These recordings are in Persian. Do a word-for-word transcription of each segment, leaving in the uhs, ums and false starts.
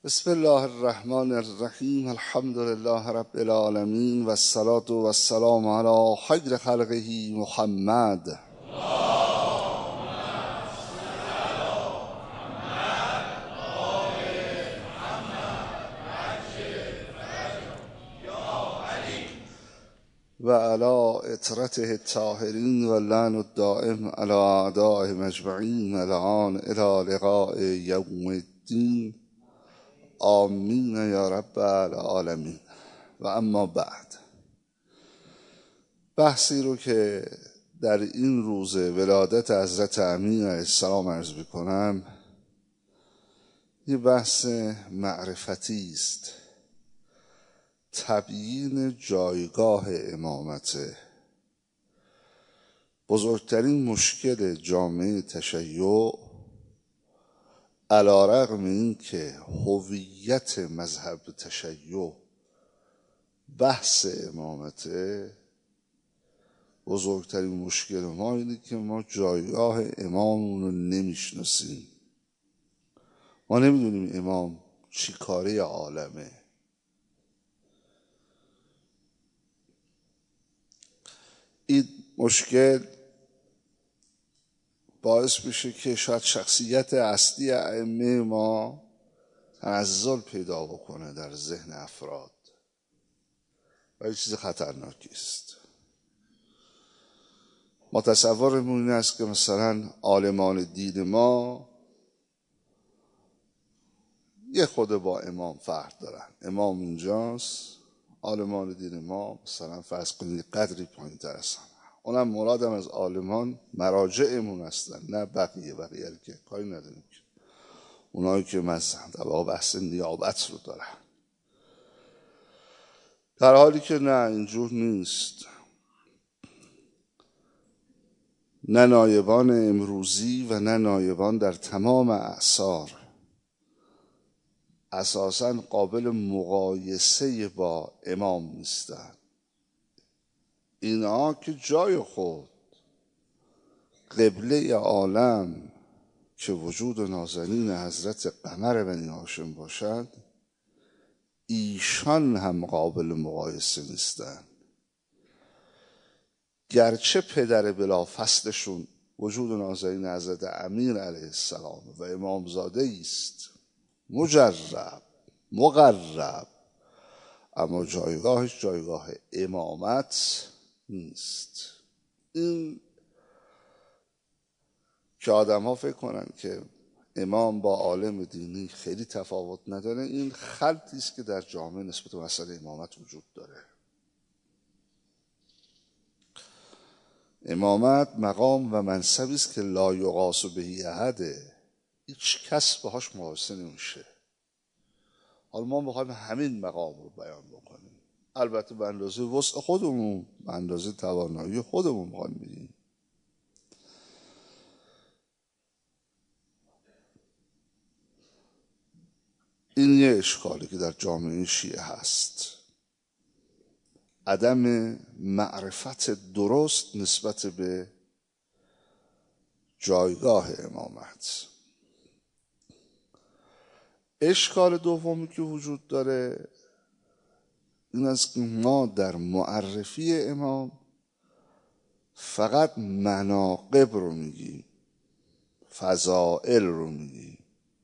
بسم الله الرحمن الرحیم. الحمد لله رب العالمین و الصلاة و السلام علی خیر خلقه محمد. و علی اطرته الطاهرین و لعن الدائم علی اعدائهم اجمعین الان الی لقاء یوم الدین. آمین یا رب العالمین. و اما بعد، بحثی رو که در این روز ولادت حضرت امین علیه السلام عرض بکنم، یه بحث معرفتی است. تبیین جایگاه امامت. بزرگترین مشکل جامعه تشیع، علی‌رغم این که هویت مذهب تشیع بحث امامته، بزرگترین مشکل ما اینه که ما جایگاه اماممون رو نمیشناسیم. ما نمیدونیم امام چی کاره عالمه. این مشکل باعث میشه که شاید شخصیت اصلی ائمه ما تنزل پیدا بکنه در ذهن افراد و یه چیز خطرناکی است. ما تصورمون این است که مثلا عالمان دین ما یه خود با امام فرق دارن. امام اینجاست، عالمان دین ما مثلا فرض کنید قدری پایین تر هستن. اونم مرادم از عالمان مراجعمون هستن، نه بقیه بقیه که کاری نداریم، که اونایی که مذهب در واقع بحث نیابت رو دارن، در حالی که نه، اینجور نیست. نه نایبان امروزی و نه نایبان در تمام اعصار اساساً قابل مقایسه با امام نیستن. اینها که جای خود قبله عالم که وجود نازنین حضرت قمر بنی هاشم باشد، ایشان هم قابل مقایسه نیستن. گرچه پدر بلا فصلشون وجود نازنین حضرت امیر علیه السلام و امامزاده است مجرب مقرب، اما جایگاهش جایگاه امامت نیست. این که آدم ها فکر کنن که امام با عالم دینی خیلی تفاوت نداره، این خلطی است که در جامعه نسبت به مسئله امامت وجود داره. امامت مقام و منصبی است که لا یقاس به احد، هیچ کس باهاش مقایسه نمیشه. حالا ما میخوایم همین مقام رو بیان بکنیم، البته به اندازه وسع خودمون، به اندازه توانایی خودمون میخوایم بگیم. این یه اشکالی که در جامعه شیعه هست، عدم معرفت درست نسبت به جایگاه امامت. اشکال دومی که وجود داره این است که ما در معرفی امام فقط مناقب رو میگیم، فضائل رو میگیم.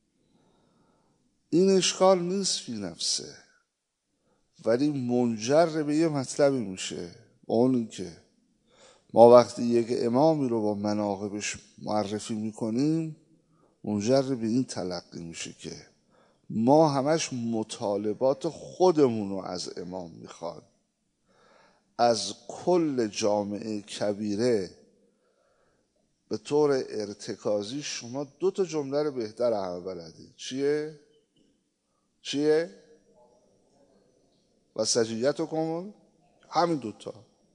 این اشکال نیست فی نفسه، ولی منجر به یه مطلبی میشه، اون که ما وقتی یک امامی رو با مناقبش معرفی میکنیم، منجر به این تلقی میشه که ما همش مطالبات خودمون رو از امام میخوان. از کل جامعه کبیره به طور ارتکازی شما دو تا جمله رو بهتر همه بلدید. چیه؟ چیه؟ و سجیت و کمون؟ همین دوتا.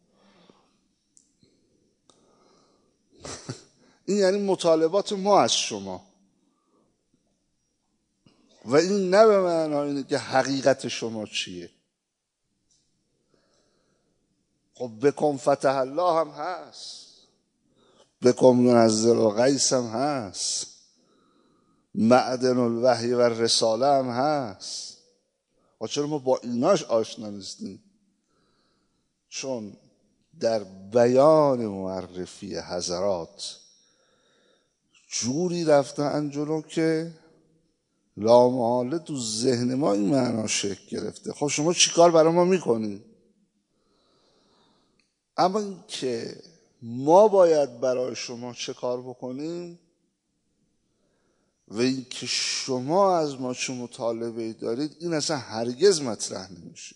این یعنی مطالبات ما از شما، و این نه به معنی اینه که حقیقت شما چیه. خب بکن فتح الله هم هست، بکن منزل و قیس هم هست، معدن الوحی و رساله هم هست. و چرا ما با ایناش آشنا نیستیم؟ چون در بیان معرفی حضرات جوری رفتن جلو که لامحاله تو ذهن ما این معنا شکل گرفته. خب شما چی کار برای ما میکنید؟ اما این که ما باید برای شما چه کار بکنیم و این که شما از ما چه مطالبه دارید، این اصلا هرگز مطرح نمیشه.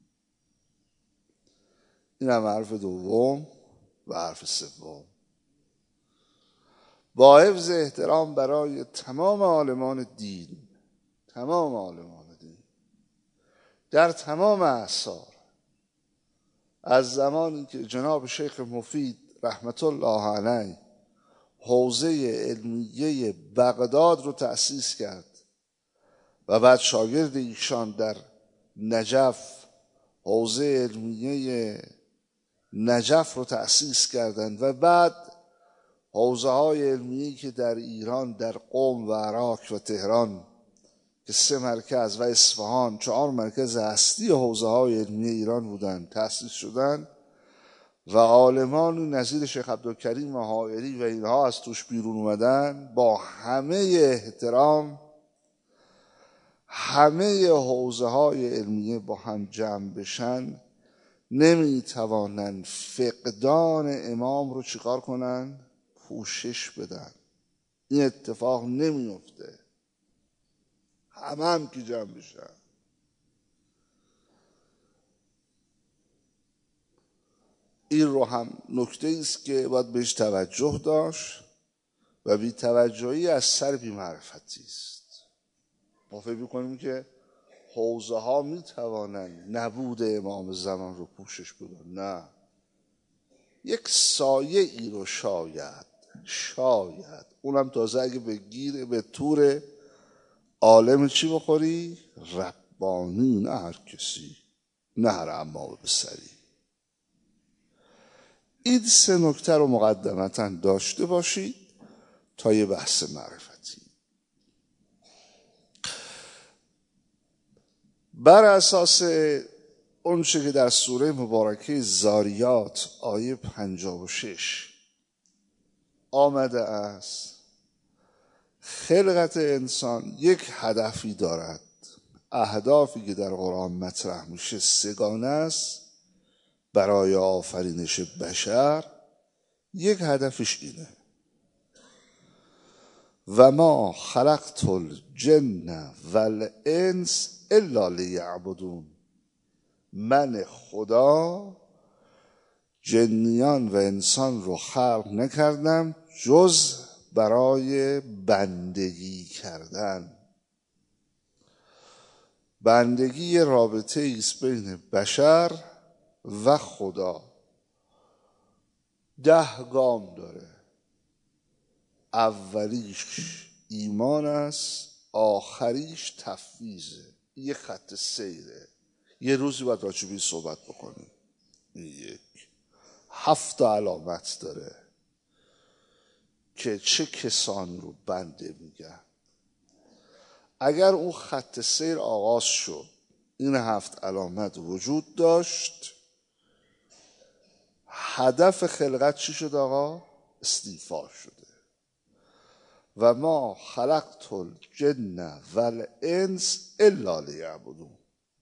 این هم حرف دوم. و حرف سوم، با حفظ احترام برای تمام عالمان دین، تمام عالمان دین در تمام اعصار، از زمانی که جناب شیخ مفید رحمت الله علیه حوزه علمیه بغداد رو تأسیس کرد و بعد شاگرد ایشان در نجف حوزه علمیه نجف رو تأسیس کردند و بعد حوزه های علمیه‌ای که در ایران در قم و عراق و تهران که سه مرکز و اصفهان چهار مرکز اصلی حوزه های علمیه ایران بودند تأسیس شدند و عالمان نظیر شیخ عبدالکریم حائری و اینها از توش بیرون اومدن. با همه احترام همه حوزه های علمیه با هم جمع بشن نمیتوانند فقدان امام رو چیکار کنن؟ پوشش بدن. این اتفاق نمیفته. همه هم که جمع بشن. این رو هم نکته است که باید بهش توجه داشت و بی توجهی از سر بی معرفتی است. ما فکر می‌کنیم که حوزه ها میتوانند نبود امام زمان رو پوشش بدن. نه، یک سایه ای رو شاید شاید اونم تازه اگه به گیر به طور عالم چی بخوری؟ ربانی، نه هر کسی، نه هر عمام بسری. این سه نکته رو مقدمتا داشته باشید تا یه بحث معرفتی. بر اساس اون چه که در سوره مبارکه زاریات آیه پنجاه و شش آمده است، خلقت انسان یک هدفی دارد. اهدافی که در قرآن مطرح میشه سگانه است برای آفرینش بشر. یک هدفش اینه: و ما خلقت الجن والانس الا لیعبدون. من خدا جنیان و انسان رو خلق نکردم جز برای بندگی کردن. بندگی رابطه ایست بین بشر و خدا. ده گام داره. اولیش ایمان است، آخریش تفویضه. یه خط سیره. یه روزی باید راجبی صحبت بکنیم. یک هفت علامت داره که چه کسانی رو بنده میگن. اگر اون خط سیر آغاز شد، این هفت علامت وجود داشت، هدف خلقت چی شد آقا؟ استیفا شده. و ما خلقت الجن والانس الا لیعبدون.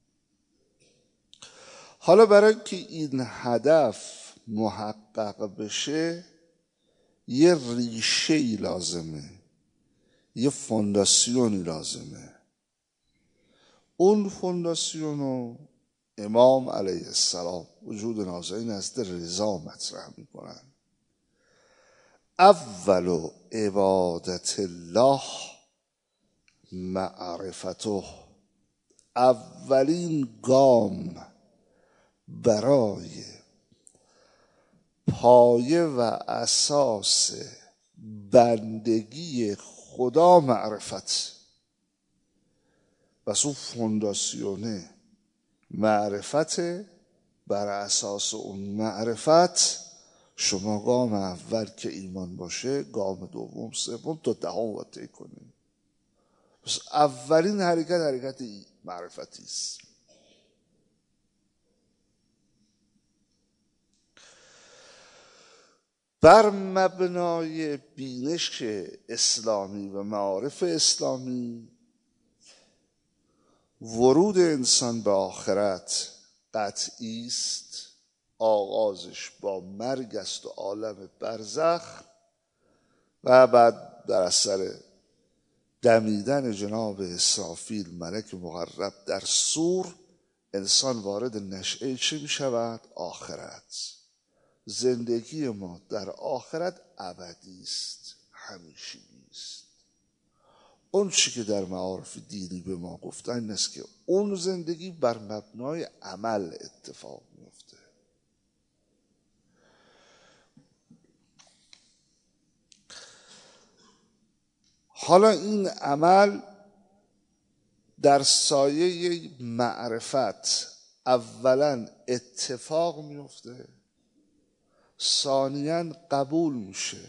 حالا برای که این هدف محقق بشه یه ریشه‌ای لازمه، یه فونداسیونی لازمه. اون فونداسیونو امام علیه السلام وجود نازنین نزد رضا مطرح میکنن. اول عبادت الله معرفته. اولین گام برای پایه و اساس بندگی خدا معرفت. پس اون فونداسیونه معرفت. بر اساس اون معرفت شما گام اول که ایمان باشه، گام دوم، سوم تا دهم رو طی کنید. پس اولین حرکت حرکت معرفتی است. بر مبنای بینش اسلامی و معارف اسلامی ورود انسان به آخرت قطعی است. آغازش با مرگ است و عالم برزخ و بعد در اثر دمیدن جناب اسرافیل ملک مقرب در صور انسان وارد نشأه چه می شود؟ آخرت. زندگی ما در آخرت ابدی است، همیشگی است. اون چی که در معارف دینی به ما گفتن این است که اون زندگی بر مبنای عمل اتفاق میفته. حالا این عمل در سایه معرفت اولا اتفاق میفته، ثانیاً قبول میشه.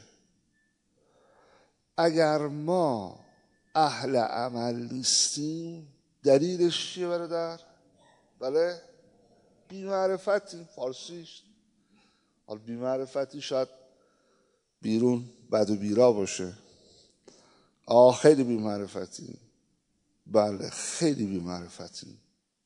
اگر ما اهل عمل نیستیم دلیلش چیه برادر؟ بله؟ بی‌معرفتی. فارسیش حال بی‌معرفتی شاید بیرون بد و بیرا باشه. آه خیلی بی‌معرفتی. بله خیلی بی‌معرفتی.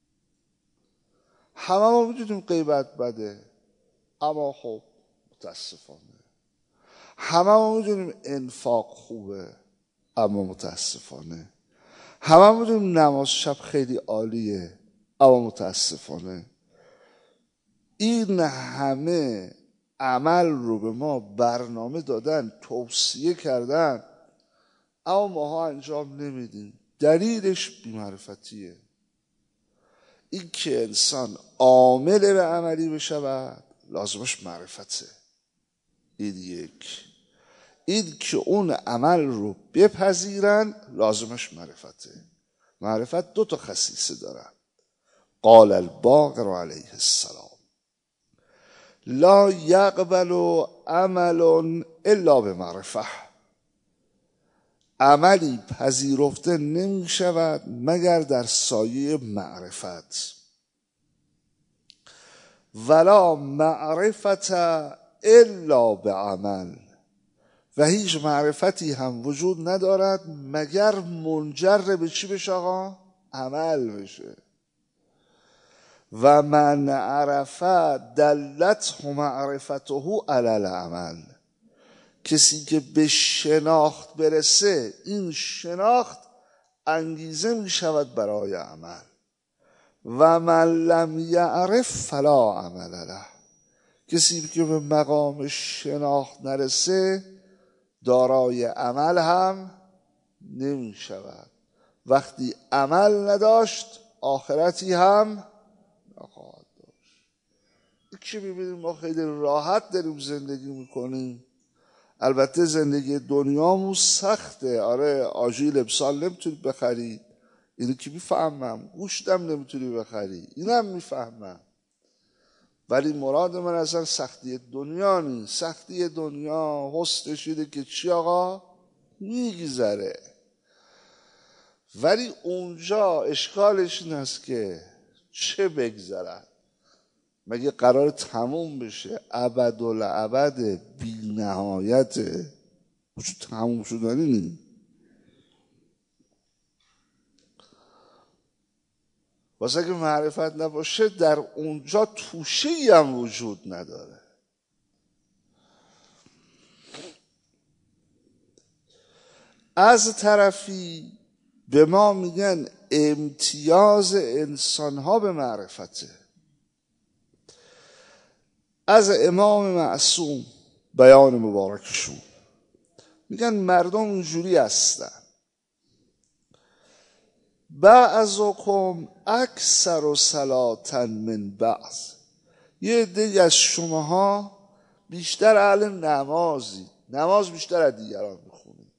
همه ما میدونیم غیبت بده، اما خب متاسفانه همه ما میدونیم انفاق خوبه، اما متاسفانه همه ما میدونیم نماز شب خیلی عالیه، اما متاسفانه این همه عمل رو به ما برنامه دادن، توصیه کردن، اما ماها انجام نمیدیم. دلیلش بی‌معرفتیه. این که انسان عامل به عملی بشود لازمش معرفته. این یک. این که اون عمل رو بپذیرن لازمش معرفته. معرفت دو تا خصیصه دارن. قال الباقر علیه السلام لا یقبل عمل الا بمعرفه. عملی پذیرفته نمی شود مگر در سایه معرفت. ولا معرفت الا بعمل. و هیچ معرفتی هم وجود ندارد مگر منجر به چی بشه آقا؟ عمل بشه. و من عرف دلته معرفته علی العمل. کسی که به شناخت برسه این شناخت انگیزه می شود برای عمل. و من لم یعرف فلا عمل له. کسی که به مقام شناخت نرسه دارای عمل هم نمی شود. وقتی عمل نداشت آخرتی هم نخواهد داشت. این که میبینیم ما خیلی راحت داریم زندگی میکنیم. البته زندگی دنیامون سخته. آره آجیل ابسال نمیتونی بخری، اینو که میفهمم. گوشتم نمیتونی بخری، اینم میفهمم. ولی مراد من اصلا سختی دنیا نیست. سختی دنیا حسنش اینه که چی آقا؟ میگذره. ولی اونجا اشکالش این است که چه بگذرد؟ مگه قرار تموم بشه؟ ابدالابد بی نهایت وجود تموم شدنی نیست. واسه که معرفت نباشه در اونجا توشه‌ای هم وجود نداره. از طرفی به ما میگن امتیاز انسانها به معرفته. از امام معصوم بیان مبارکشون میگن مردم اونجوری هستن. بعضکم اکثر صلاة من بعض. یه عده‌ای از شماها بیشتر اهل نمازی، نماز بیشتر از دیگران میخونید.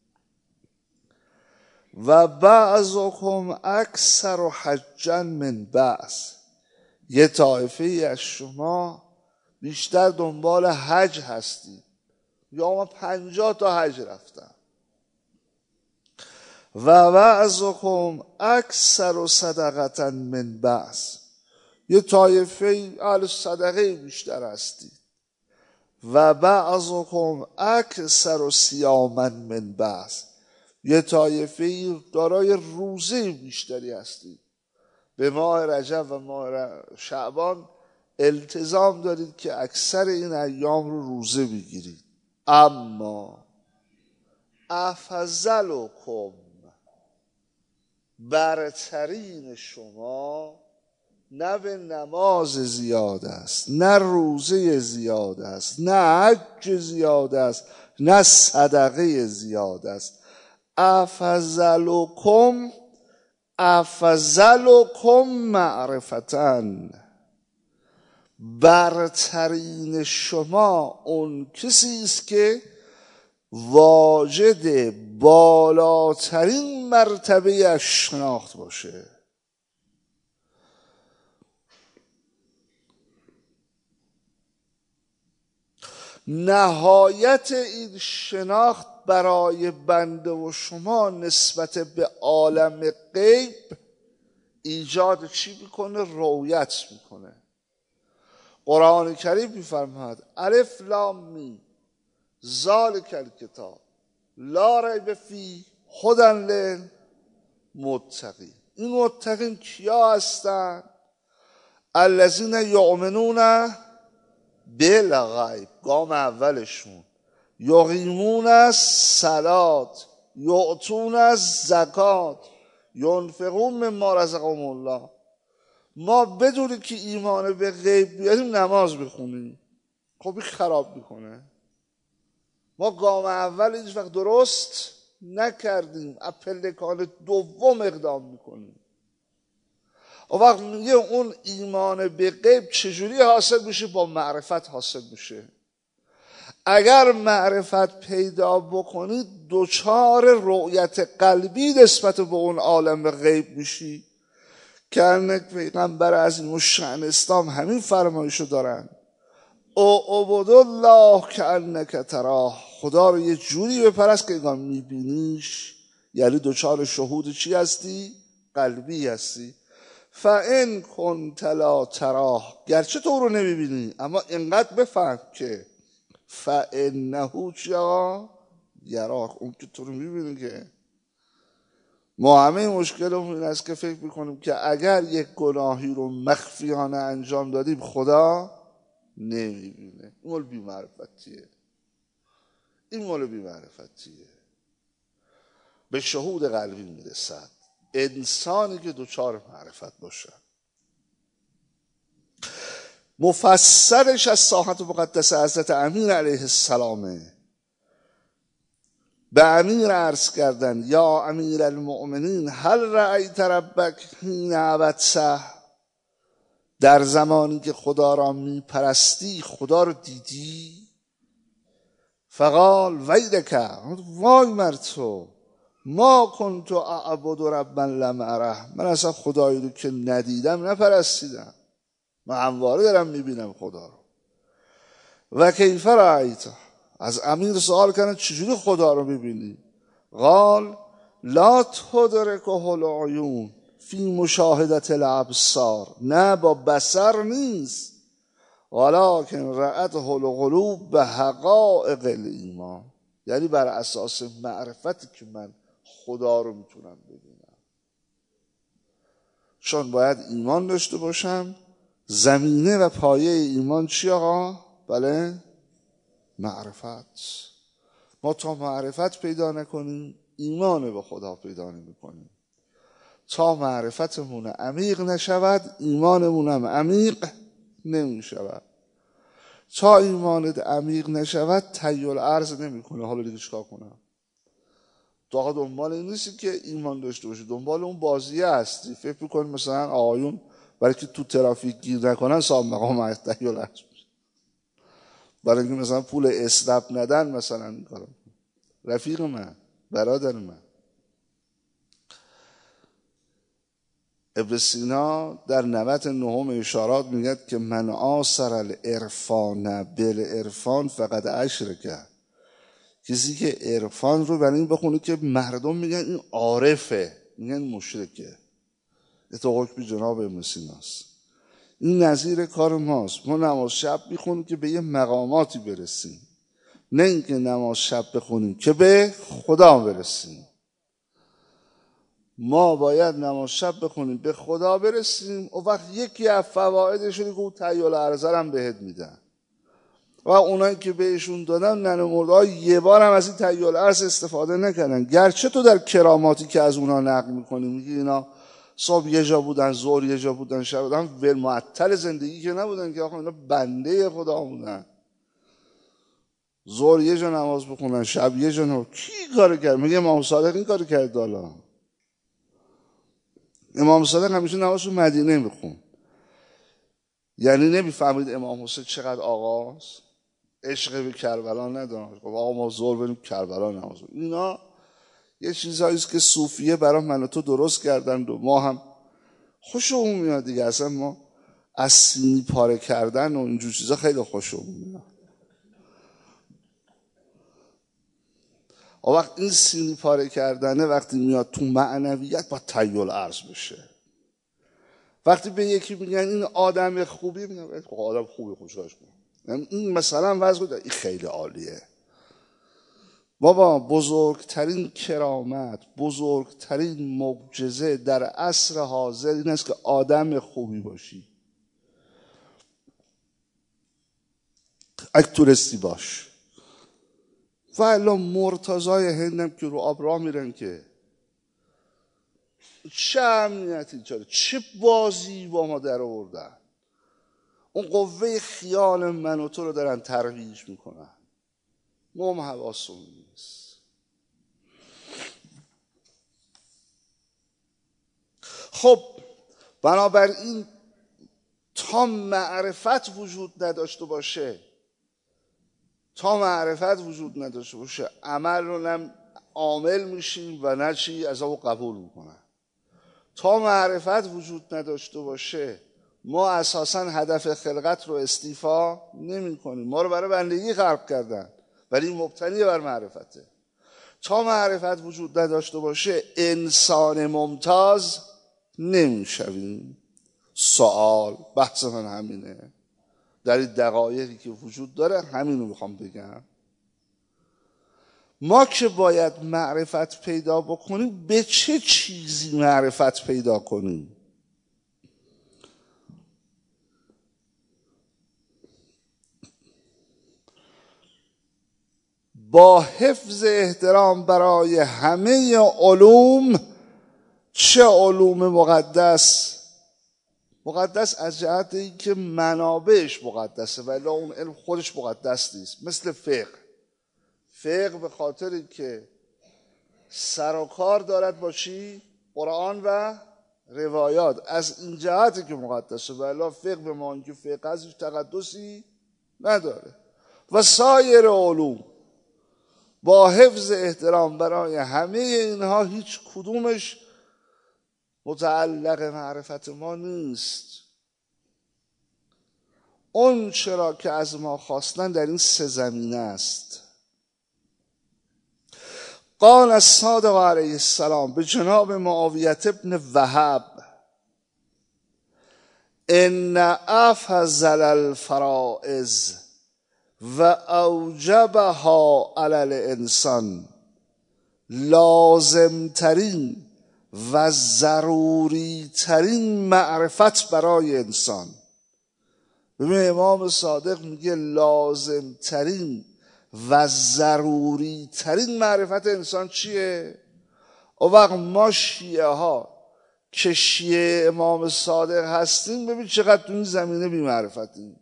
و بعضکم اکثر حجا من بعض. یه طایفه ای از شما بیشتر دنبال حج هستید. یا ما پنجاه تا حج رفتم. و بعضکم اکثر صدقة من بعض، یه طایفه اهل صدقه بیشتر هستید. و بعضکم اکثر صیاما من بعض، یه طایفه دارای روزه بیشتری هستید. به ماه رجب و ماه شعبان التزام دارید که اکثر این ایام رو روزه بگیرید. اما افضلکم، برترین شما نه به نماز زیاد است، نه روزه زیاد است، نه حج زیاد است، نه صدقه زیاد است. افضلکم افضلکم معرفتن، برترین شما اون کسی است که واجد بالاترین مرتبه اش شناخت باشه. نهایت این شناخت برای بنده و شما نسبت به عالم غیب ایجاد چی میکنه؟ رویت میکنه. قرآن کریم میفرماید الف لام میم ذالک الکتاب لا ریب فیه هدی للمتقین. این متقین کیا هستن؟ الذین یؤمنون بالغیب، گام اولشون، یقیمون الصلاة، یؤتون الزکات، ینفقون مما رزقهم الله. ما بدونیم که ایمان به غیب بیاریم نماز بخونیم، خب این خراب میکنه. ما گام اول هیچ وقت درست نکردیم، اپلکان دوم اقدام میکنیم. و وقت میگه اون ایمان به غیب چجوری حاصل میشه؟ با معرفت حاصل میشه. اگر معرفت پیدا بکنید دوچار رؤیت قلبی نسبت به اون عالم غیب میشی که انک پیغمبر عظیم الشأن اسلام همین فرمایشو دارن، او عبد الله که انک تراه، خدا رو یه جوری بپرست که انگار میبینیش. یعنی دوچار شهود چی هستی؟ قلبی هستی. فان کنت لا تراه، گرچه تو رو نمیبینی اما اینقدر بفهم که فانه چیا یراک، اون که تو رو میبینی. که ما همه مشکلمون این است که فکر میکنیم که اگر یک گناهی رو مخفیانه انجام دادیم خدا نمیبینه. این مال بی‌معرفتیه، این مال بی‌معرفتیه. به شهود قلبی میرسد انسانی که دوچار معرفت باشه. مفسرش از ساحت مقدس حضرت امیر علیه السلامه. به امیر عرض کردن یا امیر المؤمنین هل رأیت ربک حین عبدته، در زمانی که خدا را میپرستی خدا رو دیدی؟ فقال ویلک، وای مر تو، ما کنت اعبد ربا لم اره، من اصلا خدایی رو که ندیدم نپرستیدم، من همواره دارم میبینم خدا رو. و کیف رأیت، از امیر سوال کردن چجوری خدا رو میبینی؟ قال لا تدرکه العیون فی مشاهدت الابصار، نه با بصر نیست، ولکن رأته القلوب به حقایق الایمان، یعنی بر اساس معرفتی که من خدا رو میتونم ببینم. چون باید ایمان داشته باشم. زمینه و پایه ایمان چی آقا؟ بله، معرفت. ما تا معرفت پیدا نکنیم ایمان به خدا پیدا نمی کنیم. تا معرفتمون عمیق نشود ایمانمون هم عمیق نمی شود. تا ایمانت عمیق نشود تحیل عرض نمی کنه. حالا دیگه چیکار کنم؟ تو دنبال این نیستی که ایمان داشته باشی، دنبال اون بازیه هستی. فکر میکنی مثلا آقایون برای که تو ترافیک گیر نکنن صاحب مقام تحیل عرض میشه، برای اینکه مثلا پول اسنپ ندن مثلا این کارو. رفیق من، برادر من ابن سینا در نوبت نهم اشارات میگه که من آثر العرفان بالعرفان فقط اشرک، کسی که عرفان رو برای این بخونه که مردم میگن این عارفه، میگن مشرکه. اتو حکم جناب ابن سیناست. این نظیر کار ماست. ما نماز شب میخونیم که به یه مقاماتی برسیم، نه اینکه نماز شب بخونیم که به خدا برسیم. ما باید نماز شب بخونیم به خدا برسیم. و وقت یکی از فوایدش اینه که اون تحیل ارزر هم بهت میدن و اونایی که بهشون دادن ننه مرده یه بار هم از این تحیل ارز استفاده نکردن. گرچه تو در کراماتی که از اونا نقل میکنی میگی اینا صبح یه جا بودن، ظهر یه جا بودن، شب بودن، ول معطل زندگی که نبودن که آخه اینا بنده خدا بودن. ظهر یه جا نماز بخونن، شب یه جا نماز. کی کار کرد؟ میگه امام صادق این کار کرد. حالا امام صادق همیشه نماز رو مدینه میخون. یعنی نمیفهمید امام حسین چقدر آقاست، عشق به کربلا نداشت. خب آقا ما ظهر بریم کربلا نماز بخونیم. اینا یه چیزایی است که صوفیه برای من و تو درست کردن و ما هم خوشمون میاد دیگه. اصلا ما از سینی پاره کردن و اینجور چیزا خیلی خوشمون میاد. وقت این سینی پاره کردنه وقتی میاد تو معنویت با تحیل ارز بشه. وقتی به یکی میگن این آدم خوبی، میگن آدم خوبی خوشش کن، این مثلا وضع این خیلی عالیه. بابا بزرگترین کرامت، بزرگترین معجزه در عصر حاضر این است که آدم خوبی باشی. اگه تورستی باش. و الا مرتضای هندم که رو آب راه میرن که چه امنیتی چاره، چه بازی با ما در آوردن. اون قوه خیال من و تو رو دارن ترویج میکنن. ما هم حواسمون نیست. خب بنابراین تا معرفت وجود نداشته باشه، تا معرفت وجود نداشته باشه عمل رو نه عامل میشیم و نه چی از او قبول میکنن. تا معرفت وجود نداشته باشه ما اساسا هدف خلقت رو استیفا نمی کنیم. ما رو برای بندگی خلق کردن ولی مبتنی بر معرفته. تا معرفت وجود نداشته باشه انسان ممتاز نمیشویم. سوال بحث من همینه. در این دقایقی که وجود داره همینو میخوام بگم. ما که باید معرفت پیدا بکنیم، به چه چیزی معرفت پیدا کنیم؟ با حفظ احترام برای همه علوم، چه علوم مقدس، مقدس از جهت این که منابعش مقدسه ولی اون علم خودش مقدس نیست. مثل فقه. فقه به خاطر این که سر و کار دارد با چی؟ قرآن و روایات، از این جهتی که مقدسه ولی فقه به ما اینکه فقه از هیچ تقدسی نداره. و سایر علوم با حفظ احترام برای همه اینها هیچ کدومش متعلق معرفت ما نیست. اون چرا که از ما خواستن در این سه زمینه است. قال الصادق علیه السلام به جناب معاویه ابن وهب ان افضل الفرائض و اوجبها علی الانسان، لازم ترین و ضروری ترین معرفت برای انسان. ببین امام صادق میگه لازم ترین و ضروری ترین معرفت انسان چیه؟ او وقت ما شیعه ها که شیعه امام صادق هستیم ببین چقدر تو این زمینه بی معرفتیم.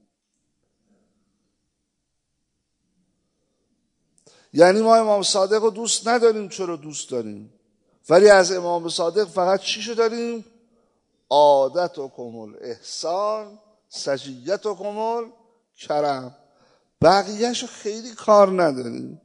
یعنی ما امام صادق رو دوست نداریم. چرا دوست داریم؟ ولی از امام صادق فقط چیشو داریم؟ عادتکم الاحسان سجیتکم الکرم. بقیهشو خیلی کار نداریم.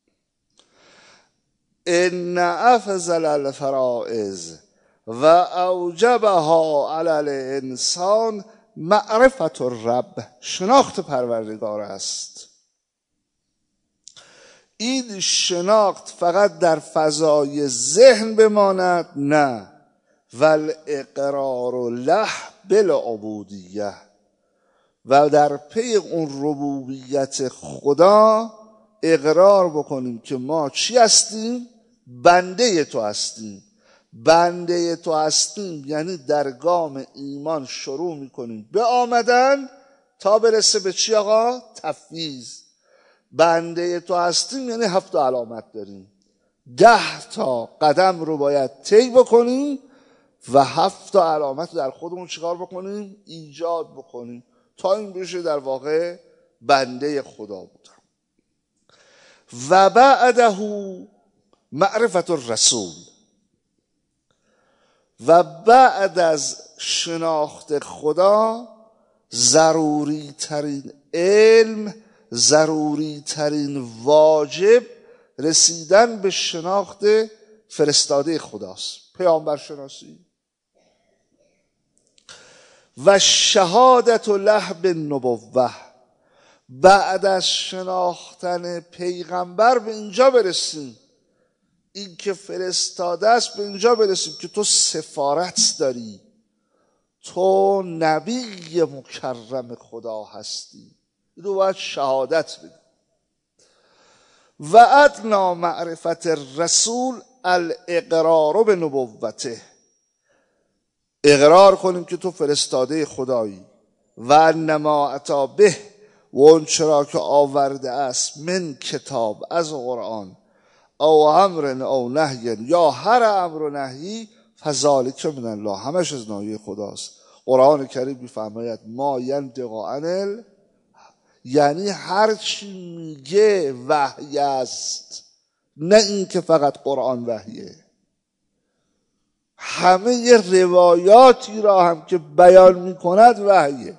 ان افضل الفرائض و اوجبها علی الانسان معرفت الرب، شناخت پروردگار است. این شناخت فقط در فضای ذهن بماند؟ نه، ول اقرار له بالعبودیه، و در پی اون ربوبیت خدا اقرار بکنیم که ما چی هستیم؟ بنده تو هستیم. بنده تو هستیم یعنی در گام ایمان شروع میکنیم به آمدن تا برسه به چی آقا؟ تفویض. بنده تو هستیم یعنی هفت علامت داریم، ده تا قدم رو باید طی بکنیم و هفت تا علامت رو در خودمون چیکار بکنیم؟ ایجاد بکنیم تا این بشه در واقع بنده خدا بودم. و بعده معرفت الرسول، و بعد از شناخت خدا ضروری ترین علم، ضروری ترین واجب رسیدن به شناخت فرستاده خداست، پیامبر شناسی. و شهادت له بالنبوه، بعد از شناختن پیغمبر به اینجا برسیم، این که فرستاده است به اینجا برسیم که تو سفارت داری، تو نبی مکرم خدا هستی. اینو باید شهادت بدی. و ادنا معرفت الرسول الاقرار به نبوته، اقرار کنیم که تو فرستاده خدایی. و انما اتی به، و اون چرا که آورده است من کتاب، از قرآن، او امر او نهی، یا هر امر و نهی، فذلک من الله، همش از ناحیه خداست. قرآن کریم میفرماید ما ینطق عن ال، یعنی هر چی میگه وحی است، نه این که فقط قرآن وحیه، همه ی روایاتی را هم که بیان میکند وحیه.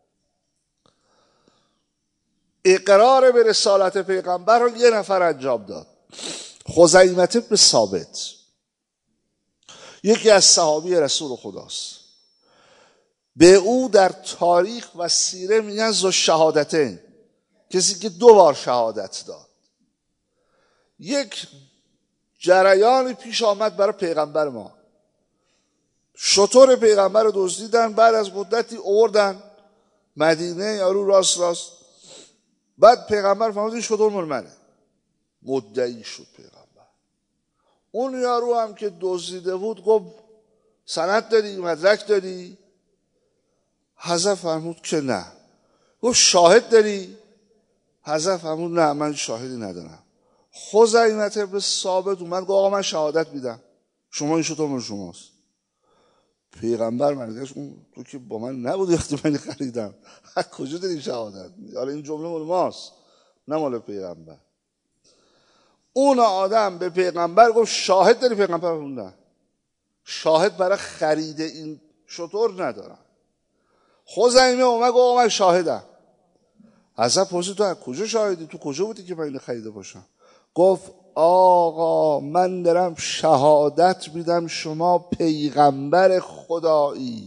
اقرار به رسالت پیغمبر رو یه نفر انجام داد، خزیمة بن ثابت، یکی از صحابی رسول خداست. به او در تاریخ و سیره میگن ذو شهادتین، کسی که دو بار شهادت داد. یک جریان پیش آمد برای پیغمبر ما، شتر پیغمبر رو دزدیدن، بعد از مدتی آوردن مدینه، یارو راست راست، بعد پیغمبر فهمید این شتر مال منه، مدعی شد پیغمبر. اون یارو هم که دزدیده بود گفت سند داری، مدرک داری؟ حضرت فرمود که نه. گفت شاهد داری؟ حضرت فرمود نه من شاهدی ندارم. خزیمة بن ثابت اومد گفت آقا من شهادت میدم، شما این شتر مال شماست. پیغمبر مرگش اون تو که با من نبودی وقتی من خریدم، از کجا داری شهادت میدی؟ حالا این جمله مال ماست نه مال پیغمبر. اون آدم به پیغمبر گفت شاهد داری؟ پیغمبر گفت نه، شاهد برای خرید این شتر ندارم. خزیمه اومد گفت آقا من شاهدم. حضرت پرسید تو از کجا شاهدی؟ تو کجا بودی که من اینو خریده باشم؟ گفت آقا من دارم شهادت میدم شما پیغمبر خدایی.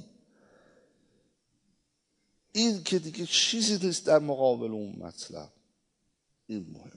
این که دیگه چیزی نیست در مقابل اون مطلب. این مهمه.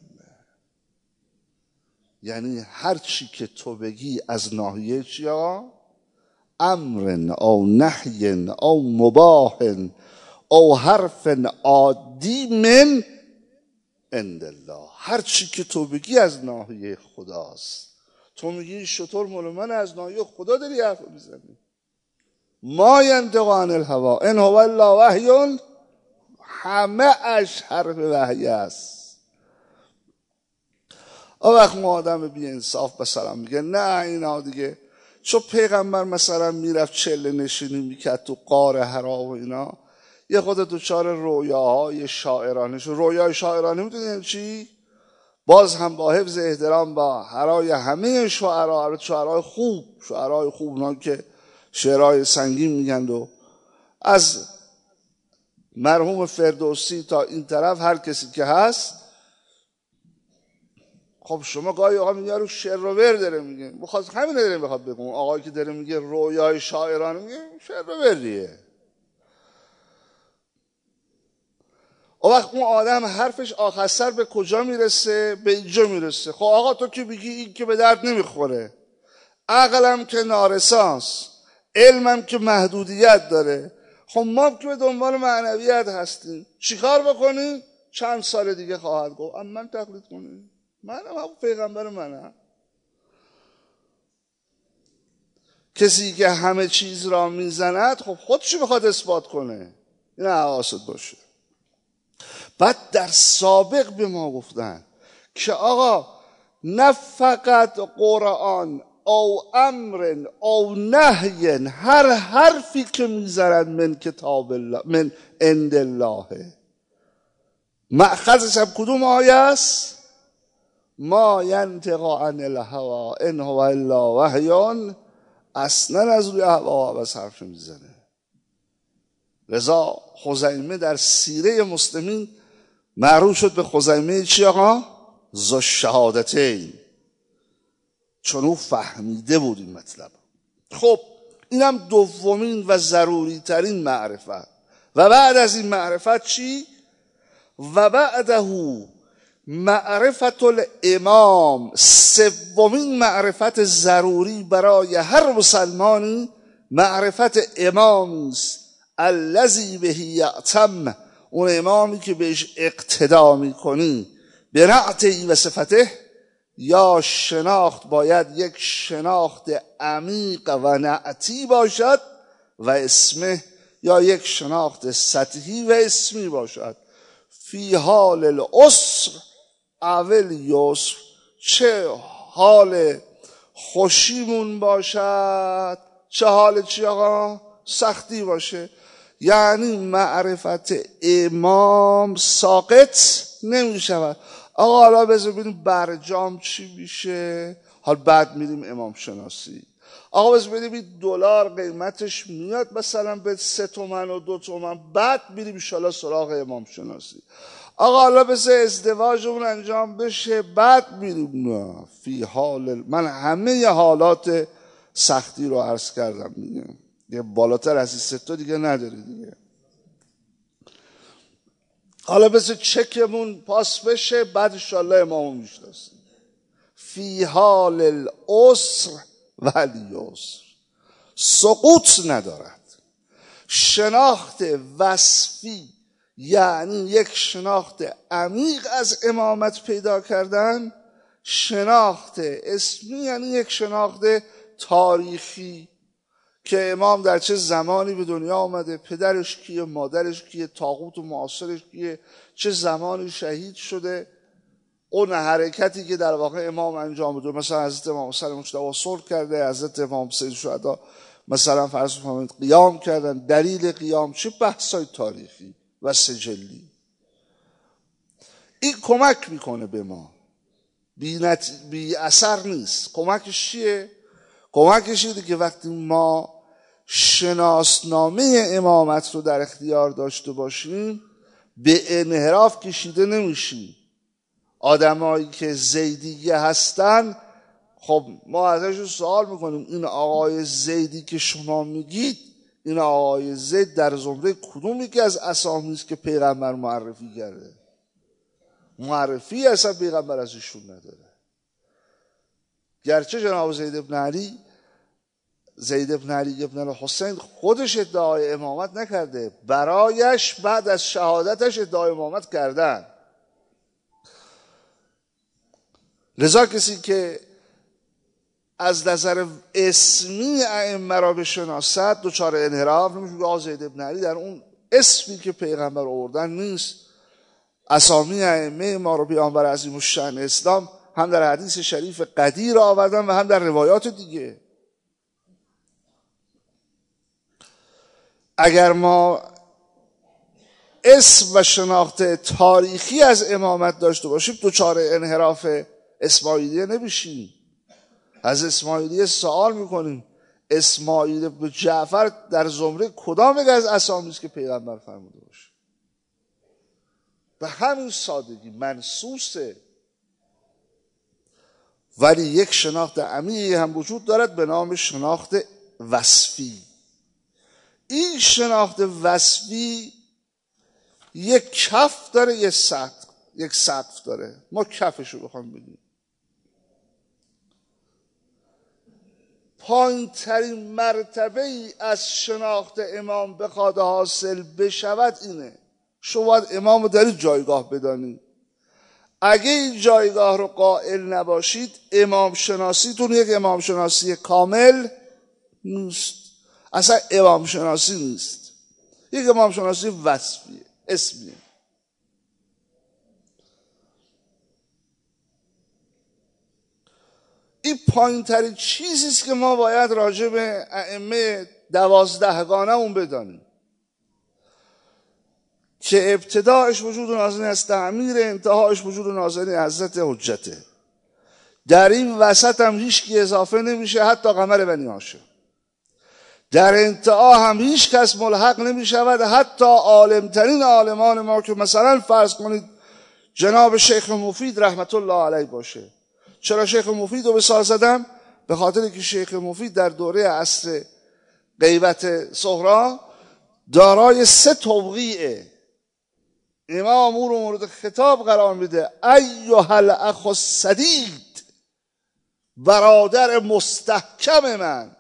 یعنی هر چی که تو بگی از ناحیه چیا؟ امر او نهی او مباح او حرف عادی من عند الله، هر چی که تو بگی از ناحیه خداست. تو میگی شطور مال من، از ناحیه خدا داری حرف میزنی. ما ینطق عن الهوا ان هو الا وحی، همه اش حرف وحی است. اون وقت ما آدم بی انصاف مثلا میگه نه اینا دیگه، چون پیغمبر مثلا میرفت چله نشینی میکرد تو غار حرا و اینا، یه خود دوچار رویاهای شاعرانه شد. رویای شاعرانه میدونین چی؟ باز هم با حفظ احترام با حرای همه شعرها، شعرهای خوب، شعرهای خوب اونا که شعرهای سنگین میگن، و از مرحوم فردوسی تا این طرف هر کسی که هست. خب شما گاهی آقا میگه رو شعر رو ور داره میگه، بخواد همین داره بخواد بگم، آقایی که داره میگه رویای شاعرانه میگه شعر رو وریه. اون وقت اون آدم حرفش آخر به کجا میرسه؟ به اینجا میرسه. خب آقا تو که بگی این که به درد نمیخوره، عقلم که نارساست، علمم که محدودیت داره، خب ما که به دنبال معنویت هستیم، چیکار بکنیم؟ چند سال دیگه خواهد گفت اما من تقلید کنیم، منم هم پیغمبر منم. کسی که همه چیز را میزند خب خودشو بخواد اثبات کنه. این حواست باشه. بعد در سابق به ما گفتن که آقا نه فقط قرآن او امر او نهی، هر حرفی که میزنند من کتاب الله من عند الله، مأخذش هم کدوم آیه است؟ ما ینطق عن الهوی ان هو الا وحی، اصلا از روی هوا و حرف میزنه. لذا خزیمه در سیره مسلمین معروف شد به خزیمه چی آقا؟ ذو الشهادتین، چون او فهمیده بود این مطلب. خب اینم دومین و ضروری ترین معرفت. و بعد از این معرفت چی؟ و بعده معرفت الامام، سومین معرفت ضروری برای هر مسلمانی معرفت امامی است الذی به یعتم، اون امامی که بهش اقتدا میکنی، به نعتی و صفته، یا شناخت باید یک شناخت عمیق و نعتی باشد و اسمه، یا یک شناخت سطحی و اسمی باشد. فی حال العسر اول یسر، چه حال خوشیمون باشد چه حال چی آقا؟ سختی باشه. یعنی معرفت امام ساقط نمی شود. آقا حالا بذار ببینیم برجام چی میشه، حال بعد میریم امام شناسی. آقا بذار ببینیم دلار قیمتش میاد مثلا به سه تومن و دو تومن، بعد میریم انشالله سراغ امام شناسی. آقا حالا بذار ازدواجمون انجام بشه، بعد میریم. نه، فی حال من همه حالات سختی رو عرض کردم دیگه، یه بالاتر از این سه تا دیگه نداره دیگه. حالا بذار چکمون پاس بشه، بعد انشالله امامو میشناسیم. فی حال العسر و الیسر، سقوط ندارد. شناخت وصفی یعنی یک شناخت عمیق از امامت پیدا کردن، شناخت اسمی یعنی یک شناخت تاریخی که امام در چه زمانی به دنیا آمده، پدرش کیه، مادرش کیه، طاغوت و معاصرش کیه، چه زمانی شهید شده، اون حرکتی که در واقع امام انجام بده. مثلا حضرت امام حسین مجتبی صلح کرده، حضرت امام سید الشهدا مثلا فرض کنید قیام کردن، دلیل قیام چه بحثای تاریخی و سجلی. این کمک میکنه به ما، بی, نت... بی اثر نیست. کمکش چیه؟ کمکش اینه که وقتی ما شناسنامه امامت رو در اختیار داشته باشیم به انحراف کشیده نمیشیم. آدمایی که زیدیه هستن، خب ما ازشون سوال میکنیم این آقای زیدی که شما میگید، این آقای زید در زمره کدوم یکی از اسامی است که پیغمبر معرفی کرده؟ معرفی اصلا پیغمبر از ایشون نداره. گرچه جناب زید ابن علی زید ابن علی ابن الحسین خودش ادعای امامت نکرده، برایش بعد از شهادتش ادعای امامت کردن. لذا کسی که از نظر اسمی ائمه را بشناسد دچار انحراف نمیشه. آقا زید ابن علی در اون اسمی که پیغمبر آوردن نیست. اسامی ائمه ما رو پیامبر عظیم الشأن اسلام هم در حدیث شریف قدیر آوردن و هم در روایات دیگه. اگر ما اسم و شناخت تاریخی از امامت داشته باشیم دچار انحراف اسماعیلیه نمیشیم. از اسماعیلیه سوال میکنیم اسماعیل ابن جعفر در زمره کدام یک از اسامی است که پیغمبر فرموده باشه؟ به همین سادگی منصوصه. ولی یک شناخت عمیقی هم وجود دارد به نام شناخت وصفی. این شناخت وصفی یک کف داره، یک سقف یک سقف داره. ما کفش رو بخوام بگیم، پایین ترین مرتبه ای از شناخت امام بخواد حاصل بشود اینه. شما باید امام رو در این جایگاه بدانید. اگه این جایگاه رو قائل نباشید، امام شناسیتون یک امام شناسی کامل نیست. اصلا امام شناسی نیست، یک امام شناسی وصفیه، اسمیه. این پایین ترین چیزیست که ما باید راجع به ائمه دوازدهگانه اون بدانیم که ابتداعش وجود نازنین از تعمیر، انتهاش وجود نازنین حضرت حجته. در این وسط هم هیچ کی اضافه نمیشه، حتی قمر بنی هاشم. در انتها هم هیچ کس ملحق نمیشود، حتی عالمترین عالمان ما که مثلا فرض کنید جناب شیخ مفید رحمت الله علیه باشه. چرا شیخ مفید رو به سال زدم؟ به خاطر که شیخ مفید در دوره عصر غیبت صغرا دارای سه توقیعه. امام او رو مورد خطاب قرار میده: ایها الاخ السدید، برادر مستحکم من.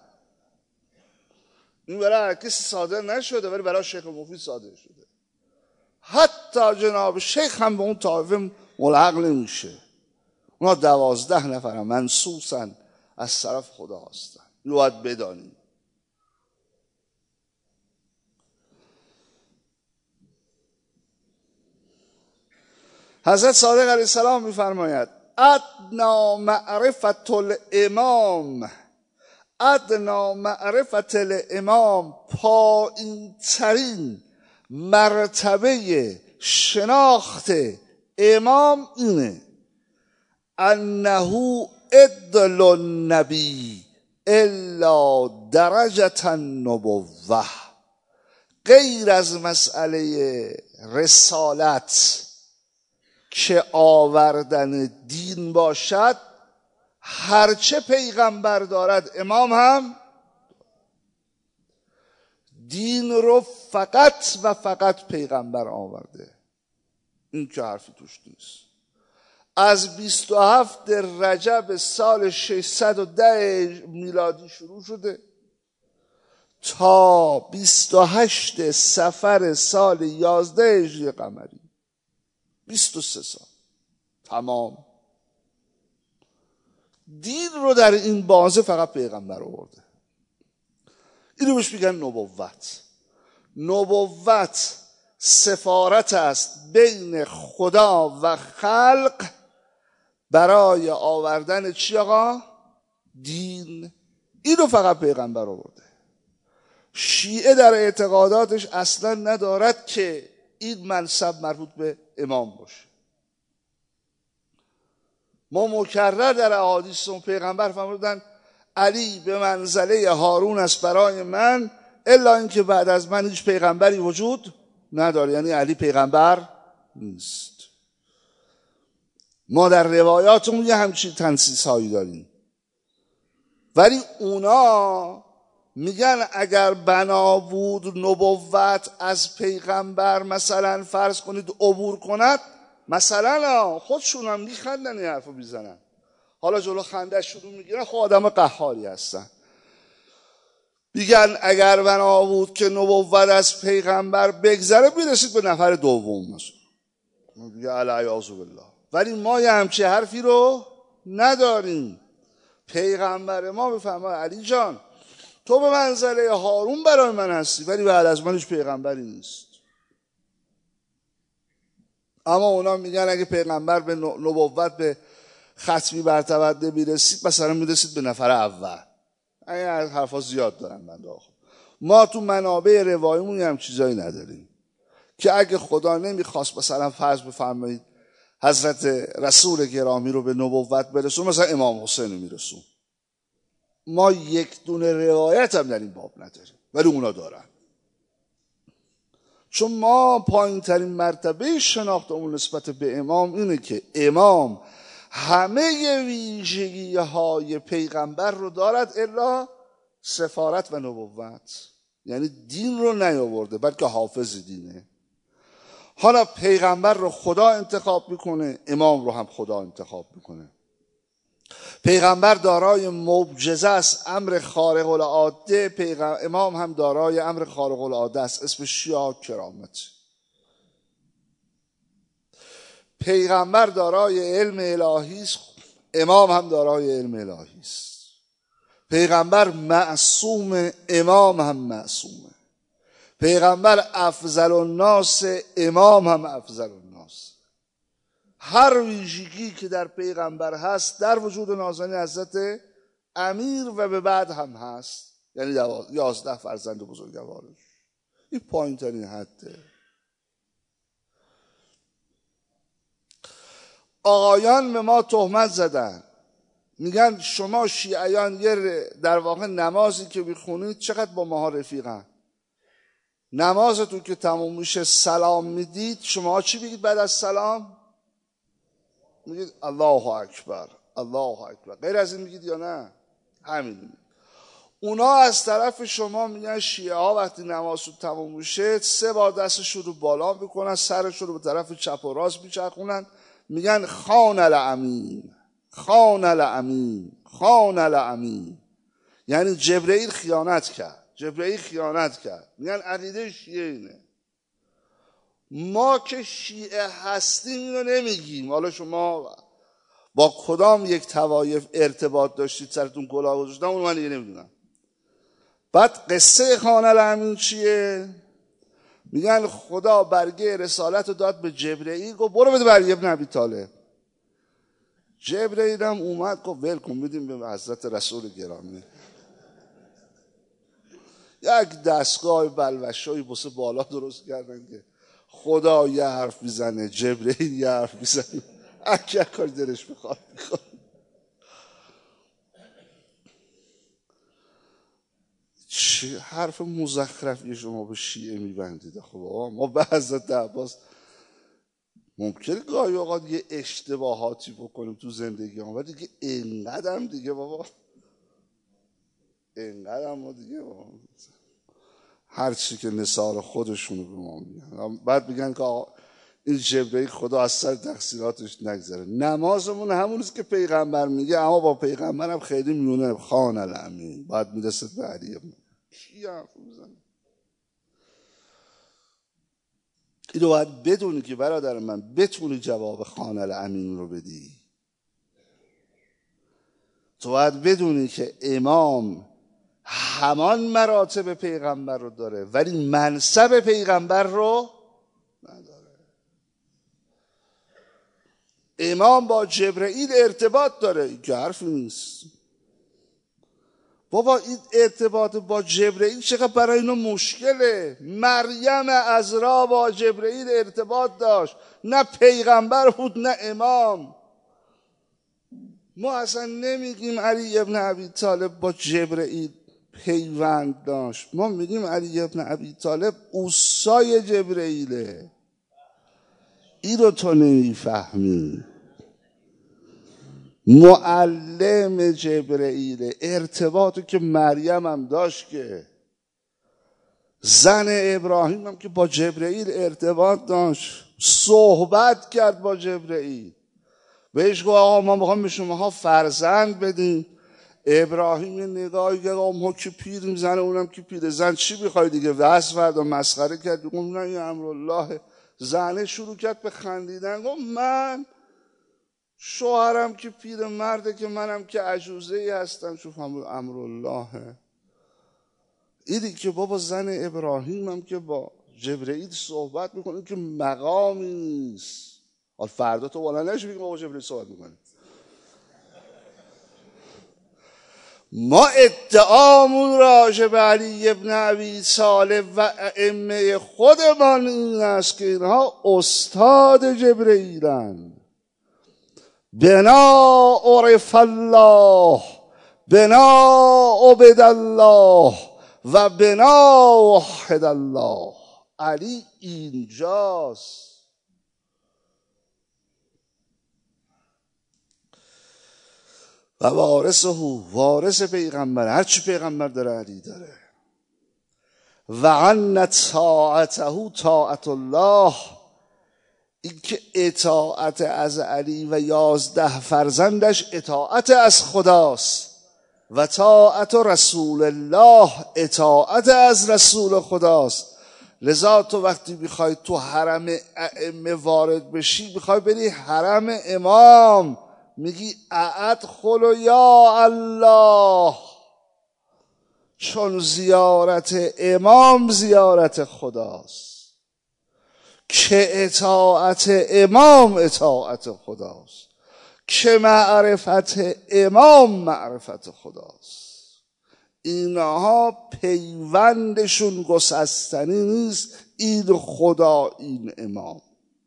این برای هر کسی صادر نشده، ولی برای شیخ مفید صادر شده. حتی جناب شیخ هم به اون طایفه ملحق نمیشه. اونا دوازده نفرن، منصوصن از طرف خدا هستن. اینو باید بدانیم. حضرت صادق علیه السلام میفرماید: ادنا معرفت الامام، ادنا معرفت الامام، پایین ترین مرتبه شناخت امام اینه: انه ادل النبی الا درجه النبوه. غیر از مسئله رسالت که آوردن دین باشد، هرچه پیغمبر دارد امام هم دین رو فقط و فقط پیغمبر آورده. این که حرفی توش نیست. از بیست و هفت رجب سال ششصد و ده میلادی شروع شده تا بیست و هشت صفر سال یازده هجری قمری، بیست و سه سال تمام. دین رو در این بازه فقط پیغمبر آورده. اینو بهش میگن نبوت. نبوت سفارت است بین خدا و خلق برای آوردن چی آقا؟ دین. اینو فقط پیغمبر آورده. شیعه در اعتقاداتش اصلا ندارد که این منصب مربوط به امام باشه. ما مکرر در احادیث اون پیغمبر فرمودن علی به منزله هارون است برای من، الا اینکه بعد از من هیچ پیغمبری وجود نداره. یعنی علی پیغمبر نیست. ما در روایاتمون یه همچین تنصیص هایی داریم، ولی اونا میگن اگر بنا بود نبوت از پیغمبر مثلا فرض کنید عبور کند، مثلا خودشون هم میخندن این حرفو بیزنن. حالا جلو خنده شروع میگیرن، خب آدم قهاری هستن. میگن اگر بنا بود که نبوت از پیغمبر بگذره، میرسید به نفر دوم مثلا، میگه العیاذ بالله. ولی ما یه همچین حرفی رو نداریم. پیغمبر ما میفهمه علی جان تو به منزله هارون برای من هستی، ولی بعد از من هیچ پیغمبری نیست. اما اونا میگن اگه پیغمبر به نبوت به ختمی مرتبت نمیرسید، مثلا میرسید به نفر اول. این حرفا زیاد دارن بنده آخر. ما تو منابع روایمون هم چیزایی نداریم که اگه خدا نمیخواست مثلا فرض بفرمایید حضرت رسول گرامی رو به نبوت برسون، مثلا امام حسین رو میرسون. ما یک دونه روایت هم در این باب نداریم، ولی اونا دارن. چون ما پایین ترین مرتبه شناختمون نسبت به امام اینه که امام همه ویژگی های پیغمبر رو دارد الا سفارت و نبوت. یعنی دین رو نیاورده، بلکه حافظ دینه. حالا پیغمبر رو خدا انتخاب میکنه، امام رو هم خدا انتخاب میکنه. پیغمبر دارای معجزه است، امر خارق العاده. پیغمبر امام هم دارای امر خارق العاده است، اسم شیعه کرامت. پیغمبر دارای علم الهی است، امام هم دارای علم الهی است. پیغمبر معصوم، امام هم معصومه. پیغمبر افضل الناس، امام هم افضل الناس. هر ویژگی که در پیغمبر هست در وجود نازنین حضرت امیر و به بعد هم هست، یعنی یازده فرزند بزرگوارش. این پایین ترین حده. آقایان به ما تهمت زدن، میگن شما شیعیان یه در واقع نمازی که میخونید چقدر با ماها رفیقن. نمازتون که تموم میشه سلام میدید، شما چی بگید بعد از سلام؟ میگید الله اکبر، الله اکبر. غیر از این میگید یا نه؟ همین. اونا از طرف شما میگن شیعه ها وقتی نمازشون تموم میشه سه بار دستشون رو بالا میکنن، سرشون رو به طرف چپ و راست میچرخونن، میگن خان الامین، خان الامین، خان الامین. یعنی جبرئیل خیانت کرد، جبرئیل خیانت کرد. میگن عقیده شیعه اینه. ما که شیعه هستیم اینو نمیگیم. حالا شما با کدام یک طوایف ارتباط داشتید سرتون کلاه گذاشتن اون من دیگه نمیدونم. بعد قصه خان الامین چیه؟ میگن خدا برگه رسالت رو داد به جبرئیل، گفت برو بده برای ابن ابی طالب. جبرئیل هم اومد گفت ول کن بدیم به حضرت رسول گرامی. یک دستگاه بلوشایی بسه بالا درست کردن که خدا یه حرف میزنه، جبرئیل یه حرف میزنه، اکه کاری دلش بخواد میکنه. چه حرف مزخرفی شما به شیعه میبندید؟ خب ما به حضرت عباس ممکنه گاهی اوقات یه اشتباهاتی بکنیم تو زندگی هم، ولی دیگه اینقدر دیگه بابا، اینقدر ما دیگه بابا هر چی که نثار خودشونو به ما میگن. بعد میگن که آقا این جبرئیل خدا از سر تقصیراتش نگذره. نمازمون همونیست که پیغمبر میگه، اما با پیغمبرم خیلی میونه خان الامین بعد میرسد به علی ابن کی حرف میزنه. اینو باید بدونی که برادر من بتونی جواب خان الامین رو بدی. تو باید بدونی که امام همان مراتب پیغمبر رو داره ولی منصب پیغمبر رو نداره. امام با جبرئیل ارتباط داره، این که حرفی نیست. بابا این ارتباط با جبرئیل چقدر برای اینو مشکله. مریم عذرا با جبرئیل ارتباط داشت، نه پیغمبر بود نه امام. ما اصلا نمیگیم علی ابن ابی طالب با جبرئیل پیوند داشت، ما میگیم علی ابن ابی طالب اوصای جبرئیله. این رو تو نمیفهمی. معلم جبرئیل. ارتباطی که مریم هم داشت، که زن ابراهیم هم که با جبرئیل ارتباط داشت، صحبت کرد با جبرئیل، بهش گفت آقا ما میخوام به شماها فرزند بدیم. ابراهیم یه نگاهی کرد، آقا ما که پیر میزنه اونم که پیر زن چی میخوای دیگه، واسه فردا مسخره کرد. گفت نه این امرالله. زنه شروع کرد به خندیدن، گفت من شوهرم که پیر مرده که منم که عجوزه‌ای هستم، شوف امرالله. ایدی که بابا زن ابراهیم هم که با جبرئیل صحبت میکنه که مقامی نیست. حال فردا تو بالا نشی بگیم با جبرئیل صحبت میکنه. ما ادعامون راجع به علی ابن ابی طالب و ائمه خودمان این است که اینها استاد جبرئیلن. بنا عرف الله، بنا عبد الله و بنا وحد الله. علی اینجاست. و وارثه، وارث پیغمبر. هرچی پیغمبر داره علی داره. و عن طاعته طاعت الله، این که اطاعت از علی و یازده فرزندش اطاعت از خداست و طاعت رسول الله اطاعت از رسول خداست. لذا تو وقتی میخوای تو حرم ائمه وارد بشی، میخوای بری حرم امام، میگی ادخل یا الله، چون زیارت امام زیارت خداست، که اطاعت امام اطاعت خداست، که معرفت امام معرفت خداست. اینها پیوندشون گسستنی نیست، این خدا این امام.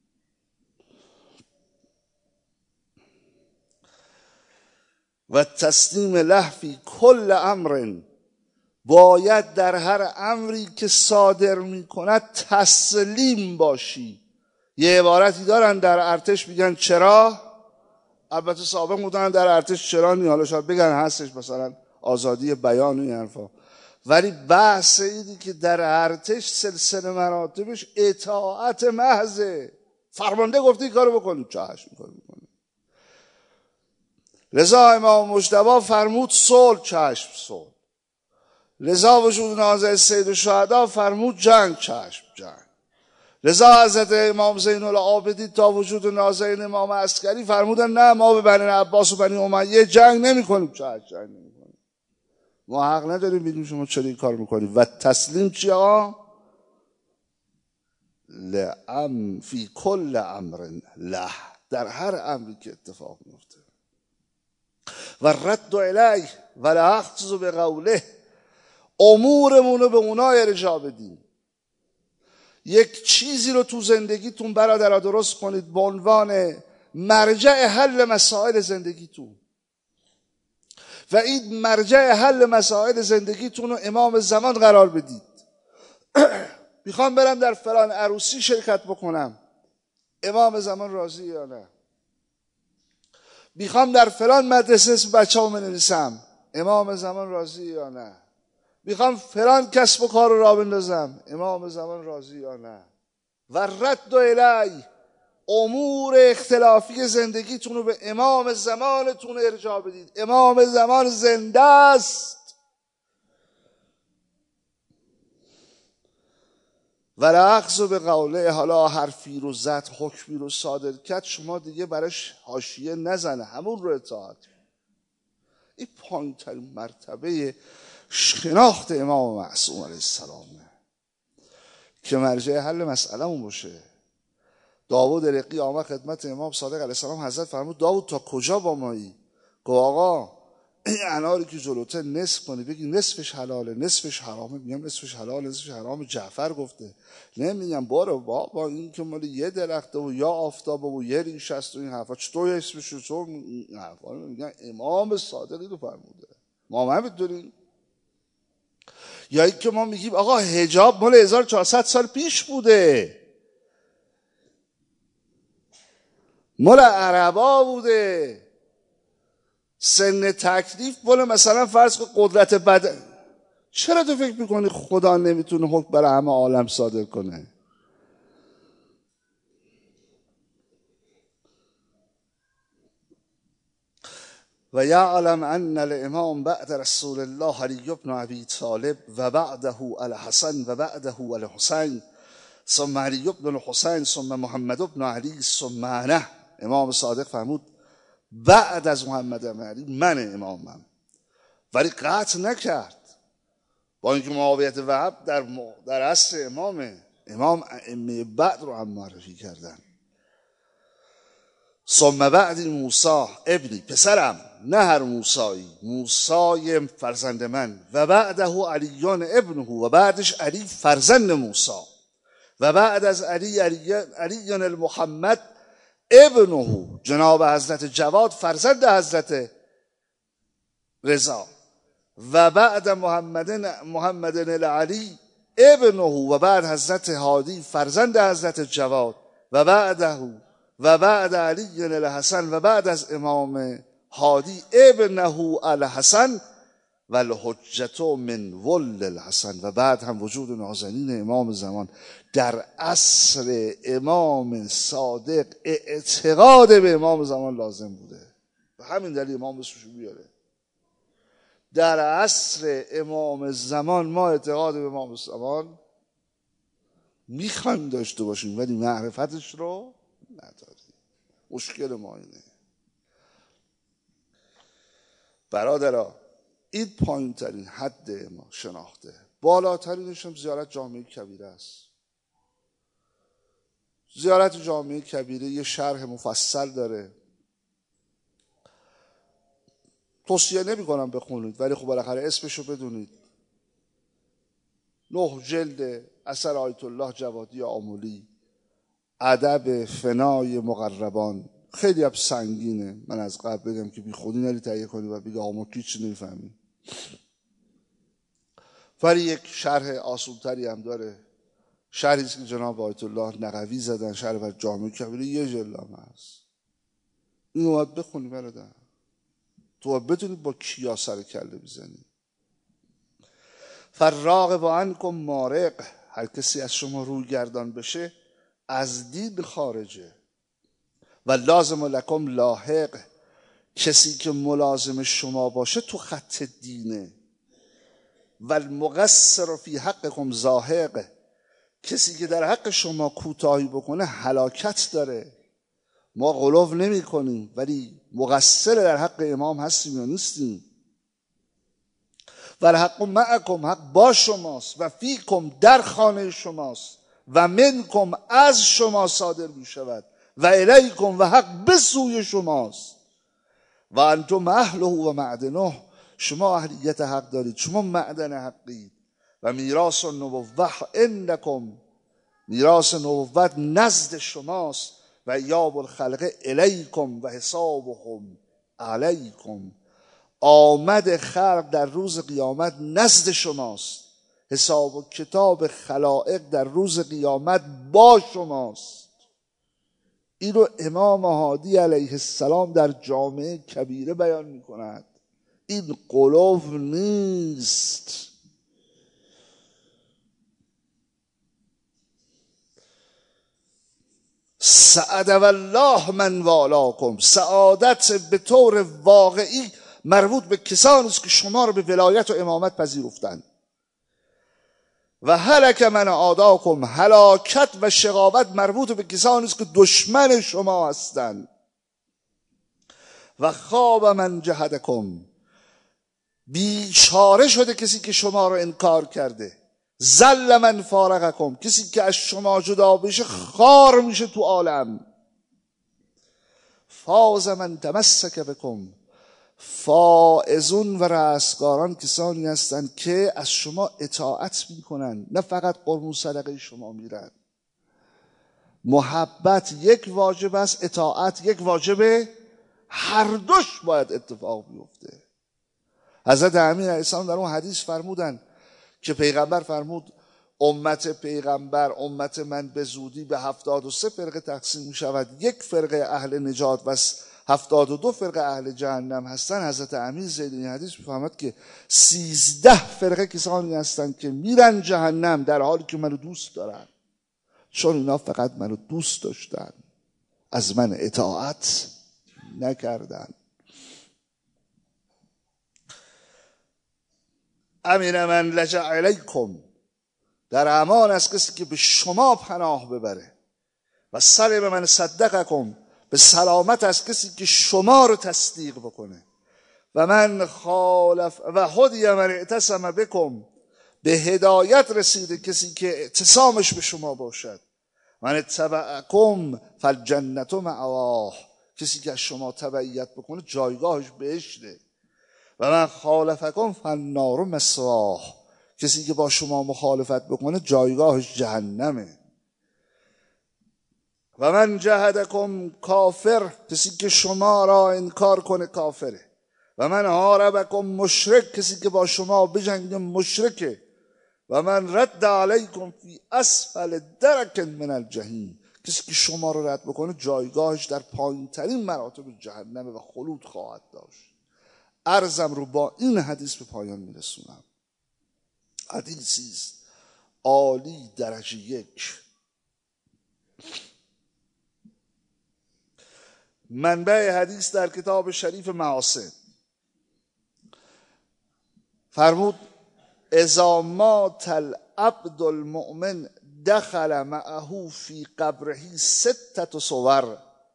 و تسلیم له فی کل امر، باید در هر امری که صادر می کند تسلیم باشی. یه عبارتی دارن در ارتش میگن چرا، البته سابق بودن در ارتش چرا نی، حالا شاید بگن هستش مثلا آزادی بیان و این حرفا، ولی بحث اینی که در ارتش سلسله مراتبش اطاعت محضه. فرمانده گفته این کارو بکنید، چاهش میکنید میکنید. لذا امام مجتبی فرمود صلح، چشم صلح. لذا وجود نازل سید الشهدا فرمود جنگ، چشم جنگ. لذا حضرت امام زین العابدین تا وجود نازل امام عسکری فرمودن نه ما به بنی عباس و بنی امیه جنگ نمی کنیم، چشم جنگ نمی کنیم. ما حق نداریم بگیم شما چرا این کار میکنیم. و تسلیم چی آقا؟ لعم فی کل امر له، در هر امری که اتفاق میفته. و رد الیه و الاخذ بقوله، امورمونو به اونا ارجاع بدیم. یک چیزی رو تو زندگیتون برادرها درست کنید به عنوان مرجع حل مسائل زندگیتون، و این مرجع حل مسائل زندگیتون رو امام زمان قرار بدید. میخوام برم در فلان عروسی شرکت بکنم، امام زمان راضی یا نه؟ میخوام در فلان مدرسه اسم بچه‌مو بنویسم، امام زمان راضی یا نه؟ میخوام فلان کسب و کار رو راه بندازم، امام زمان راضی یا نه؟ و رد الی، امور اختلافی زندگیتون رو به امام زمانتون ارجاع بدید. امام زمان زنده است. و الاخذ به قوله، حالا حرفی رو زد، حکمی رو صادر کرد، شما دیگه براش حاشیه نزنه، همون رو اطاعت. این پایین‌ترین مرتبه شناخت امام معصوم علیه السلامه که مرجع حل مسئله‌مون باشه. داوود رقی آمد خدمت امام صادق علیه السلام، حضرت فرمود داوود تا کجا با مایی؟ گفت آقا این اناری که جلوته نصف کنی، بگی نصفش حلاله نصفش حرامه. میگم نصفش حلاله نصفش حرامه، جعفر گفته. نمیگم بارو بابا این که مال یه درخته و یا آفتابه و یه ریش است و این حرفا، چطور اسمش رو چطور این حرفا؟ میگن امام صادقی رو فرموده، ما هم بدونیم. یا این که ما میگیم آقا حجاب مال هزار و چهارصد سال پیش بوده، مال عربا بوده. سن تکلیف مال مثلا فرض کن قدرت بدن. چرا تو فکر میکنی خدا نمیتونه حکم برای همه عالم صادر کنه؟ و یعلم ان الامام بعد رسول الله علی بن ابی طالب و بعده الحسن و بعده الحسین ثم علی بن الحسین ثم محمد بن علی ثم انا. امام صادق فرمود بعد از محمد بن علی من امامم، ولی قطع نکرد. با اینکه معاویه وهب در در عصر امامه، امام ائمه بعد رو هم معرفی کردن. ثم بعد موسی ابنی، پسرم، نه هر موسایی، موسی فرزند من. و بعده علی ابنه، و بعدش علی فرزند موسی. و بعد از علی علی, علی المحمد ابنه، جناب حضرت جواد فرزند حضرت رضا. و بعد محمد محمد العلی ابنه، و بعد حضرت هادی فرزند حضرت جواد. و بعده و بعد علی الحسن، و بعد از امام هادی ابنه الحسن. و الحجت من ول الحسن، و بعد هم وجود نازنین امام زمان در عصر امام صادق اعتقاد به امام زمان لازم بوده. و همین دلیل امام بسوشو بیاره در عصر امام زمان ما اعتقاد به امام زمان میخوایم داشته باشیم ولی معرفتش رو نداریم. مشکل ما اینه برادرها. این پایین ترین حد ما شناخته، بالاترینش هم زیارت جامعه کبیره است. زیارت جامعه کبیره یه شرح مفصل داره، توصیه نمی کنم بخونید ولی خب بالاخره اسمشو بدونید. نه جلد، اثر آیت الله جوادی آملی، ادب فنای مقربان. خیلی هم سنگینه، من از قبل بگم که بی خودی نری تهیه کنی و بگه آقا ما هیچ نمیفهمیم، ولی یک شرح آسونتری هم داره. شرحی که جناب آیت الله نقوی زدن، شرح بر جامعه کبیره، یه جلد هم هست. اینو باید بخونی برادر، تو باید بدونی با کیا سر کله میزنی. فالراغب عنکم مارق، هر کسی از شما روی گردان بشه از دین خارجه. و لازم لکم لاحق، کسی که ملازم شما باشه تو خط دینه. و المقصر فی حقکم زاهق، کسی که در حق شما کوتاهی بکنه هلاکت داره. ما غلو نمی کنیم ولی مقصر در حق امام هستیم یا نیستیم. و الحق معکم، حق با شماست، و فیکم در خانه شماست، و منکم از شما صادر می شود، و الیکم و حق به سوی شماست. و انتم اهله و معدنه، شما اهلیت حق دارید، شما معدن حقید. و میراث النبوة عندکم، میراث نبوت نزد شماست. و ایاب الخلق الیکم و حسابهم علیکم، آمد خلق در روز قیامت نزد شماست، حساب و کتاب خلائق در روز قیامت با شماست. این رو امام هادی علیه السلام در جامعه کبیره بیان می کند. این غلو نیست. سعد والله من والاکم، سعادت به طور واقعی مربوط به کسانی است که شما رو به ولایت و امامت پذیرفتند. و هلک من عاداکم، هلاکت و شقاوت مربوط به کسانی است که دشمن شما هستند. و خواب من جهدکم، بیچاره شده کسی که شما رو انکار کرده. ذل من فارقکم، کسی که از شما جدا بشه خار میشه تو عالم. فاز من تمسک بکم، فائزون و رستگاران کسانی هستند که از شما اطاعت میکنن، نه فقط قربون صدقه شما میرن. محبت یک واجب است، اطاعت یک واجبه، هر دوش باید اتفاق بیفته. حضرت امین علیه السلام در اون حدیث فرمودن که پیغمبر فرمود امت پیغمبر، امت من به زودی به هفتاد و سه فرقه تقسیم می شود، یک فرقه اهل نجات و هفتاد و دو فرقه اهل جهنم هستن. حضرت امین زید این حدیث میفهمد که سیزده فرقه کسانی هستند که میرن جهنم در حالی که منو دوست دارن، چون اینا فقط منو دوست داشتن، از من اطاعت نکردن. امین من لجأ الیکم، در امان از کسی که به شما پناه ببره. و سلم من صدقکم، به سلامت از کسی که شما رو تصدیق بکنه. و من خالف و هدی من اعتصم بکم، به هدایت رسیده کسی که اعتصامش به شما باشد. من اتبعکم فالجنة مأواه، کسی که از شما تبعیت بکنه جایگاهش بهشته. و من خالفکم فالنار مثواه، کسی که با شما مخالفت بکنه جایگاهش جهنمه. و من جهدکم کافر، کسی که شما را انکار کنه کافره. و من حاربکم مشرک، کسی که با شما بجنگه مشرکه. و من رد علیکم فی اسفل درک من الجحیم، کسی که شما رو رد بکنه جایگاهش در پایین ترین مراتب جهنمه و خلود خواهد داشت. عرضم رو با این حدیث به پایان میرسونم. حدیثی است عالی درجه یک. منبع حدیث در کتاب شریف معاصر فرمود اذا مات العبد المؤمن دخل معه في قبره ستة صور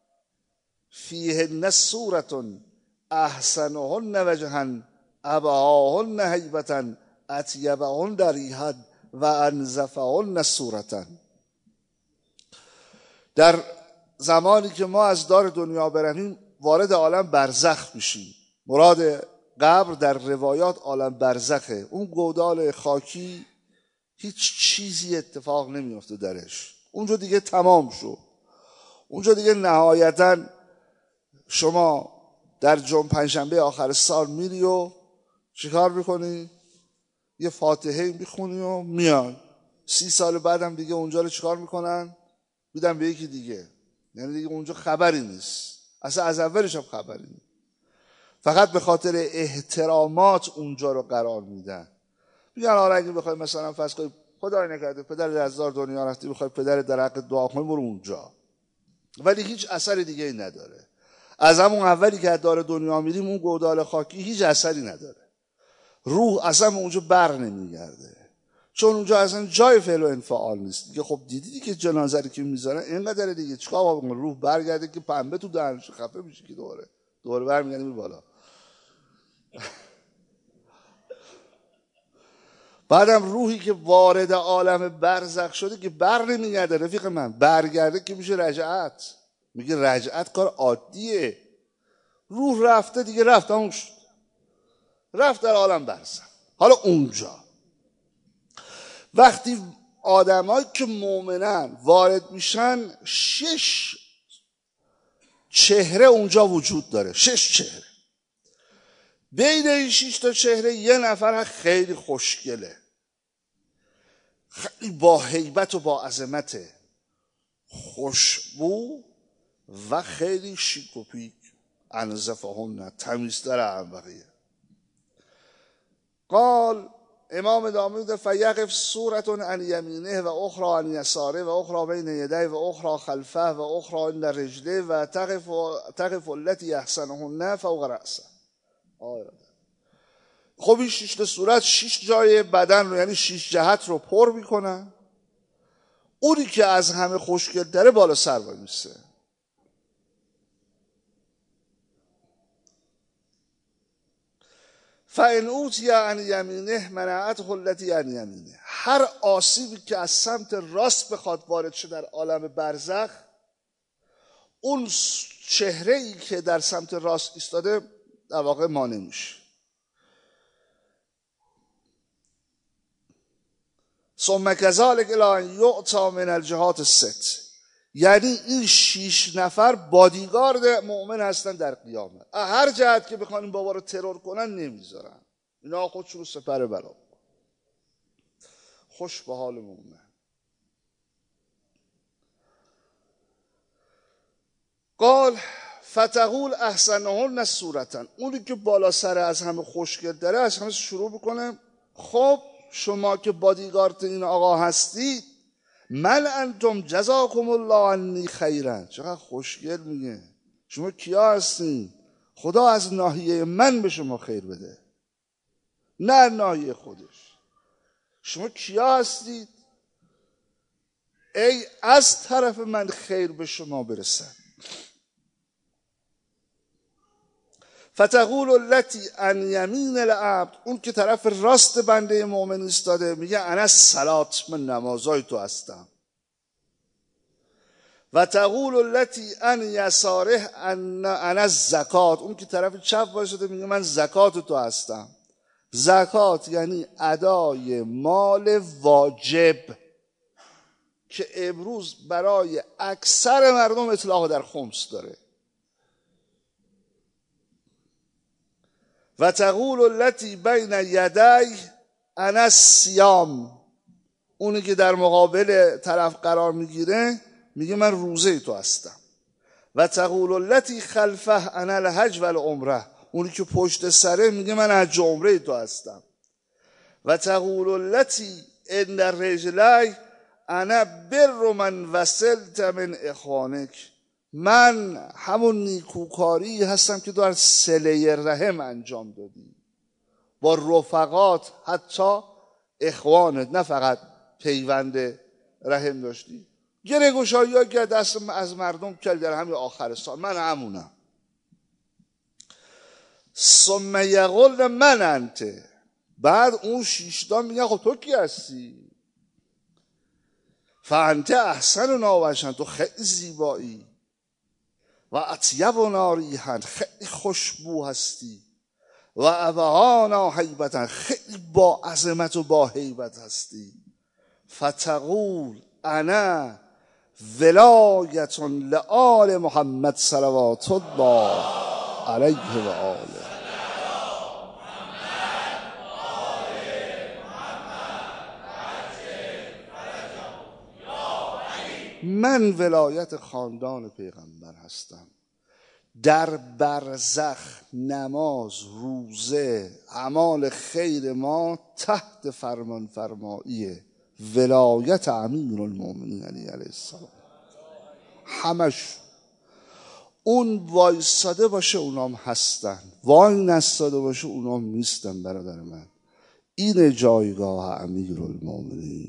فيهن سورة احسنهن وجها ابهاهن هیبة اطیبهن ریحا و انظفهن صورة. در زمانی که ما از دار دنیا برویم وارد عالم برزخ میشیم. مراد قبر در روایات عالم برزخه. اون گودال خاکی هیچ چیزی اتفاق نمیفته درش. اونجا دیگه تمام شد. اونجا دیگه نهایتاً شما در جمعه پنجشنبه آخر سال میری و چیکار میکنی؟ یه فاتحه میخونی و میای. سی سال بعدم دیگه اونجا رو چیکار میکنن؟ میدن به یکی دیگه. یعنی دیگه اونجا خبری نیست. اصلا از اولش هم خبری نیست. فقط به خاطر احترامات اونجا رو قرار میدن. میگن آره اگه بخوای مثلا فرض کنی خدای نکرده پدر از دار دنیا رفتی بخوای پدر در حق دعا کنی برو اونجا. ولی هیچ اثر دیگه ای نداره. از همون اولی که از دار دنیا میریم اون گودال خاکی هیچ اثری نداره. روح اصلا اونجا بر نمیگرده. چون اونجا اصلا جای فعل و انفعال نیست. دیگه خب دیدی که جنازه رو که میذارن اینقدر دیگه چیکار باید روح برگرده که پنبه تو دهنش خفه میشه که دوره. دوره برمیگردیم می بالا. بعدم روحی که وارد عالم برزخ شده که بر نمیگرده رفیق من. برگرده که میشه رجعت. میگه رجعت کار عادیه. روح رفته دیگه رفت اون شد. رفت در عالم برزخ. حالا اونجا وقتی آدمایی که مؤمنن وارد میشن شش چهره اونجا وجود داره. شش چهره. بین این شش تا چهره یه نفر خیلی خوشگله. خیلی با هیبت و با عظمته. خوشبو و خیلی شیک و پیک. انظفهن تمیزتر عن بقیه. قال امام داود فیقف سورة عن یمینه و اخرى عن یساره و اخرى بین یدیه و اخرى خلفه و اخرى عند رجله و تقف تقف التي احسنهن فوق رأسه. خب این شش صورت شش جای بدن رو یعنی شش جهت رو پر میکنن. اونی که از همه خوشگل داره بالا سر وای میسه. فَإِنْ أُوتِیَ عَنْ یَمِینِهِ مَنَعَتْهُ الَّتِی عَنْ یَمِینِهِ. هر آسیبی که از سمت راست بخواد وارد شه در عالم برزخ اون چهره‌ای که در سمت راست ایستاده در واقع مانع میشه. ثم كذلك الی ان یعطی من الجهات الست. یعنی این شیش نفر بادیگارد مؤمن هستن در قیامت. هر جهت که بخوان این بابا رو ترور کنن نمیذارن. اینا خودشون رو سپر بلا. خوش به حال مؤمن. قال فتقول احسنهن صورتن. اونی که بالا سر از همه خوشگل داره از همه شروع بکنه خب شما که بادیگارد این آقا هستی من انتم جزاکم الله عنی خیرا. چقدر خوشگل میگه. شما کیا هستین؟ خدا از ناحیه من به شما خیر بده نه ناحیه خودش. شما کیا هستید؟ ای از طرف من خیر به شما برسن. فتقول التي عن یمین العبد. اون که طرف راست بنده مؤمن ایستاده میگه انا الصلات، من نمازای تو هستم. و تقول التي عن یساره انا الزکات. اون که طرف چپ وایساده میگه من زکات تو هستم. زکات یعنی ادای مال واجب که امروز برای اکثر مردم اطلاق در خمس داره. و تقول التي بین یدی انا الصیام. اونی که در مقابل طرف قرار میگیره میگه من روزه تو هستم. و تقول التي خلفه انا الحج و العمره. اونی که پشت سره میگه من از جمره تو هستم. و تقول التی ان رجلی انا بر من وصلت من اخوانک، من همون نیکوکاری هستم که در صله رحم انجام دادی با رفقات، حتی اخوانت، نه فقط پیوند رحم داشتی. گره گشایی ها که دست از مردم کرد در همین آخر سال، من همونم. ثم یقول من انت، بعد اون شیشتا میگن خب تو کی هستی؟ فانت احسننا وجها، تو خیلی زیبایی، و اطیبنا ریحا، خیلی خوشبو هستی، و ابهانا هیبتا، خیلی با عظمت و با هیبت هستی. فتقول انا ولایت لآل محمد صلوات الله علیه و آله. من ولایت خاندان پیغمبر هستم. در برزخ نماز، روزه، اعمال خیر ما تحت فرمان فرمایی ولایت امیر المؤمنین علیه السلام. همش اون وایستاده باشه اونام هستن، وای نستاده باشه اونام نیستن. برادر من، این جایگاه امیر المؤمنین.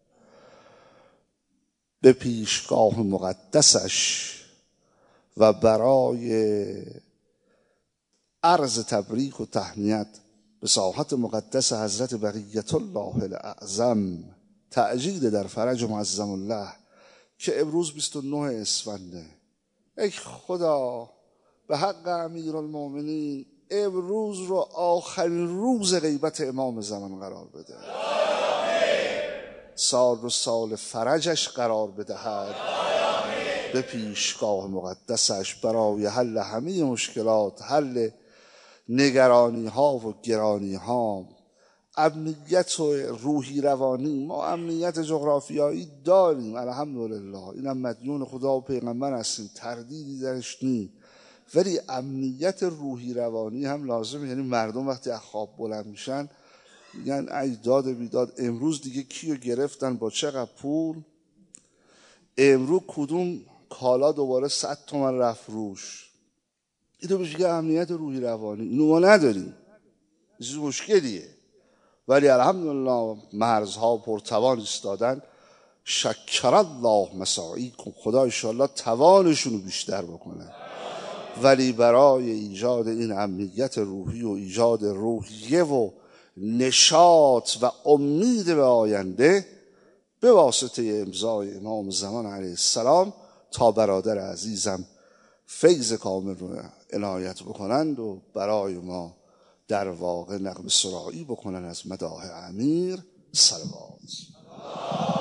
به پیشگاه مقدسش و برای عرض تبریک و تهنیت به ساحت مقدس حضرت بقیت الله الاعظم، تأجیل در فرج معظم الله که امروز بیست و نه اسفنده. ای خدا به حق امیر المؤمنین امروز رو آخرین روز غیبت امام زمان قرار بده، سال رو سال فرجش قرار بدهد، به پیشگاه مقدسش برای حل همه مشکلات، حل نگرانی ها و گرانی ها، امنیت و روحی روانی. ما امنیت جغرافیایی داریم الحمدلله، اینم مدیون خدا و پیغمبر هستیم، تردیدی درش نیست، ولی امنیت روحی روانی هم لازمه. یعنی مردم وقتی از خواب بلند میشن میگن ای داد بیداد، امروز دیگه کیو گرفتن با چقدر پول، امروز کدوم کالا دوباره صد تومن رفت روش. اینو بهش میگه امنیت روحی روانی. اینو ما نداریم، چیز مشکلیه، ولی الحمدلله مرزها پرتوان ایستادن. شکر الله مساعیکم، خدا انشاءالله توانشون رو بیشتر بکنه. ولی برای ایجاد این امنیت روحی و ایجاد روحیه و نشاط و امید به آینده، به واسطه امضای امام زمان علیه السلام، تا برادر عزیزم فیض کامل رو عنایت بکنند و برای ما در واقع نغمه سرایی بکنن از مداح امیر. صلوات.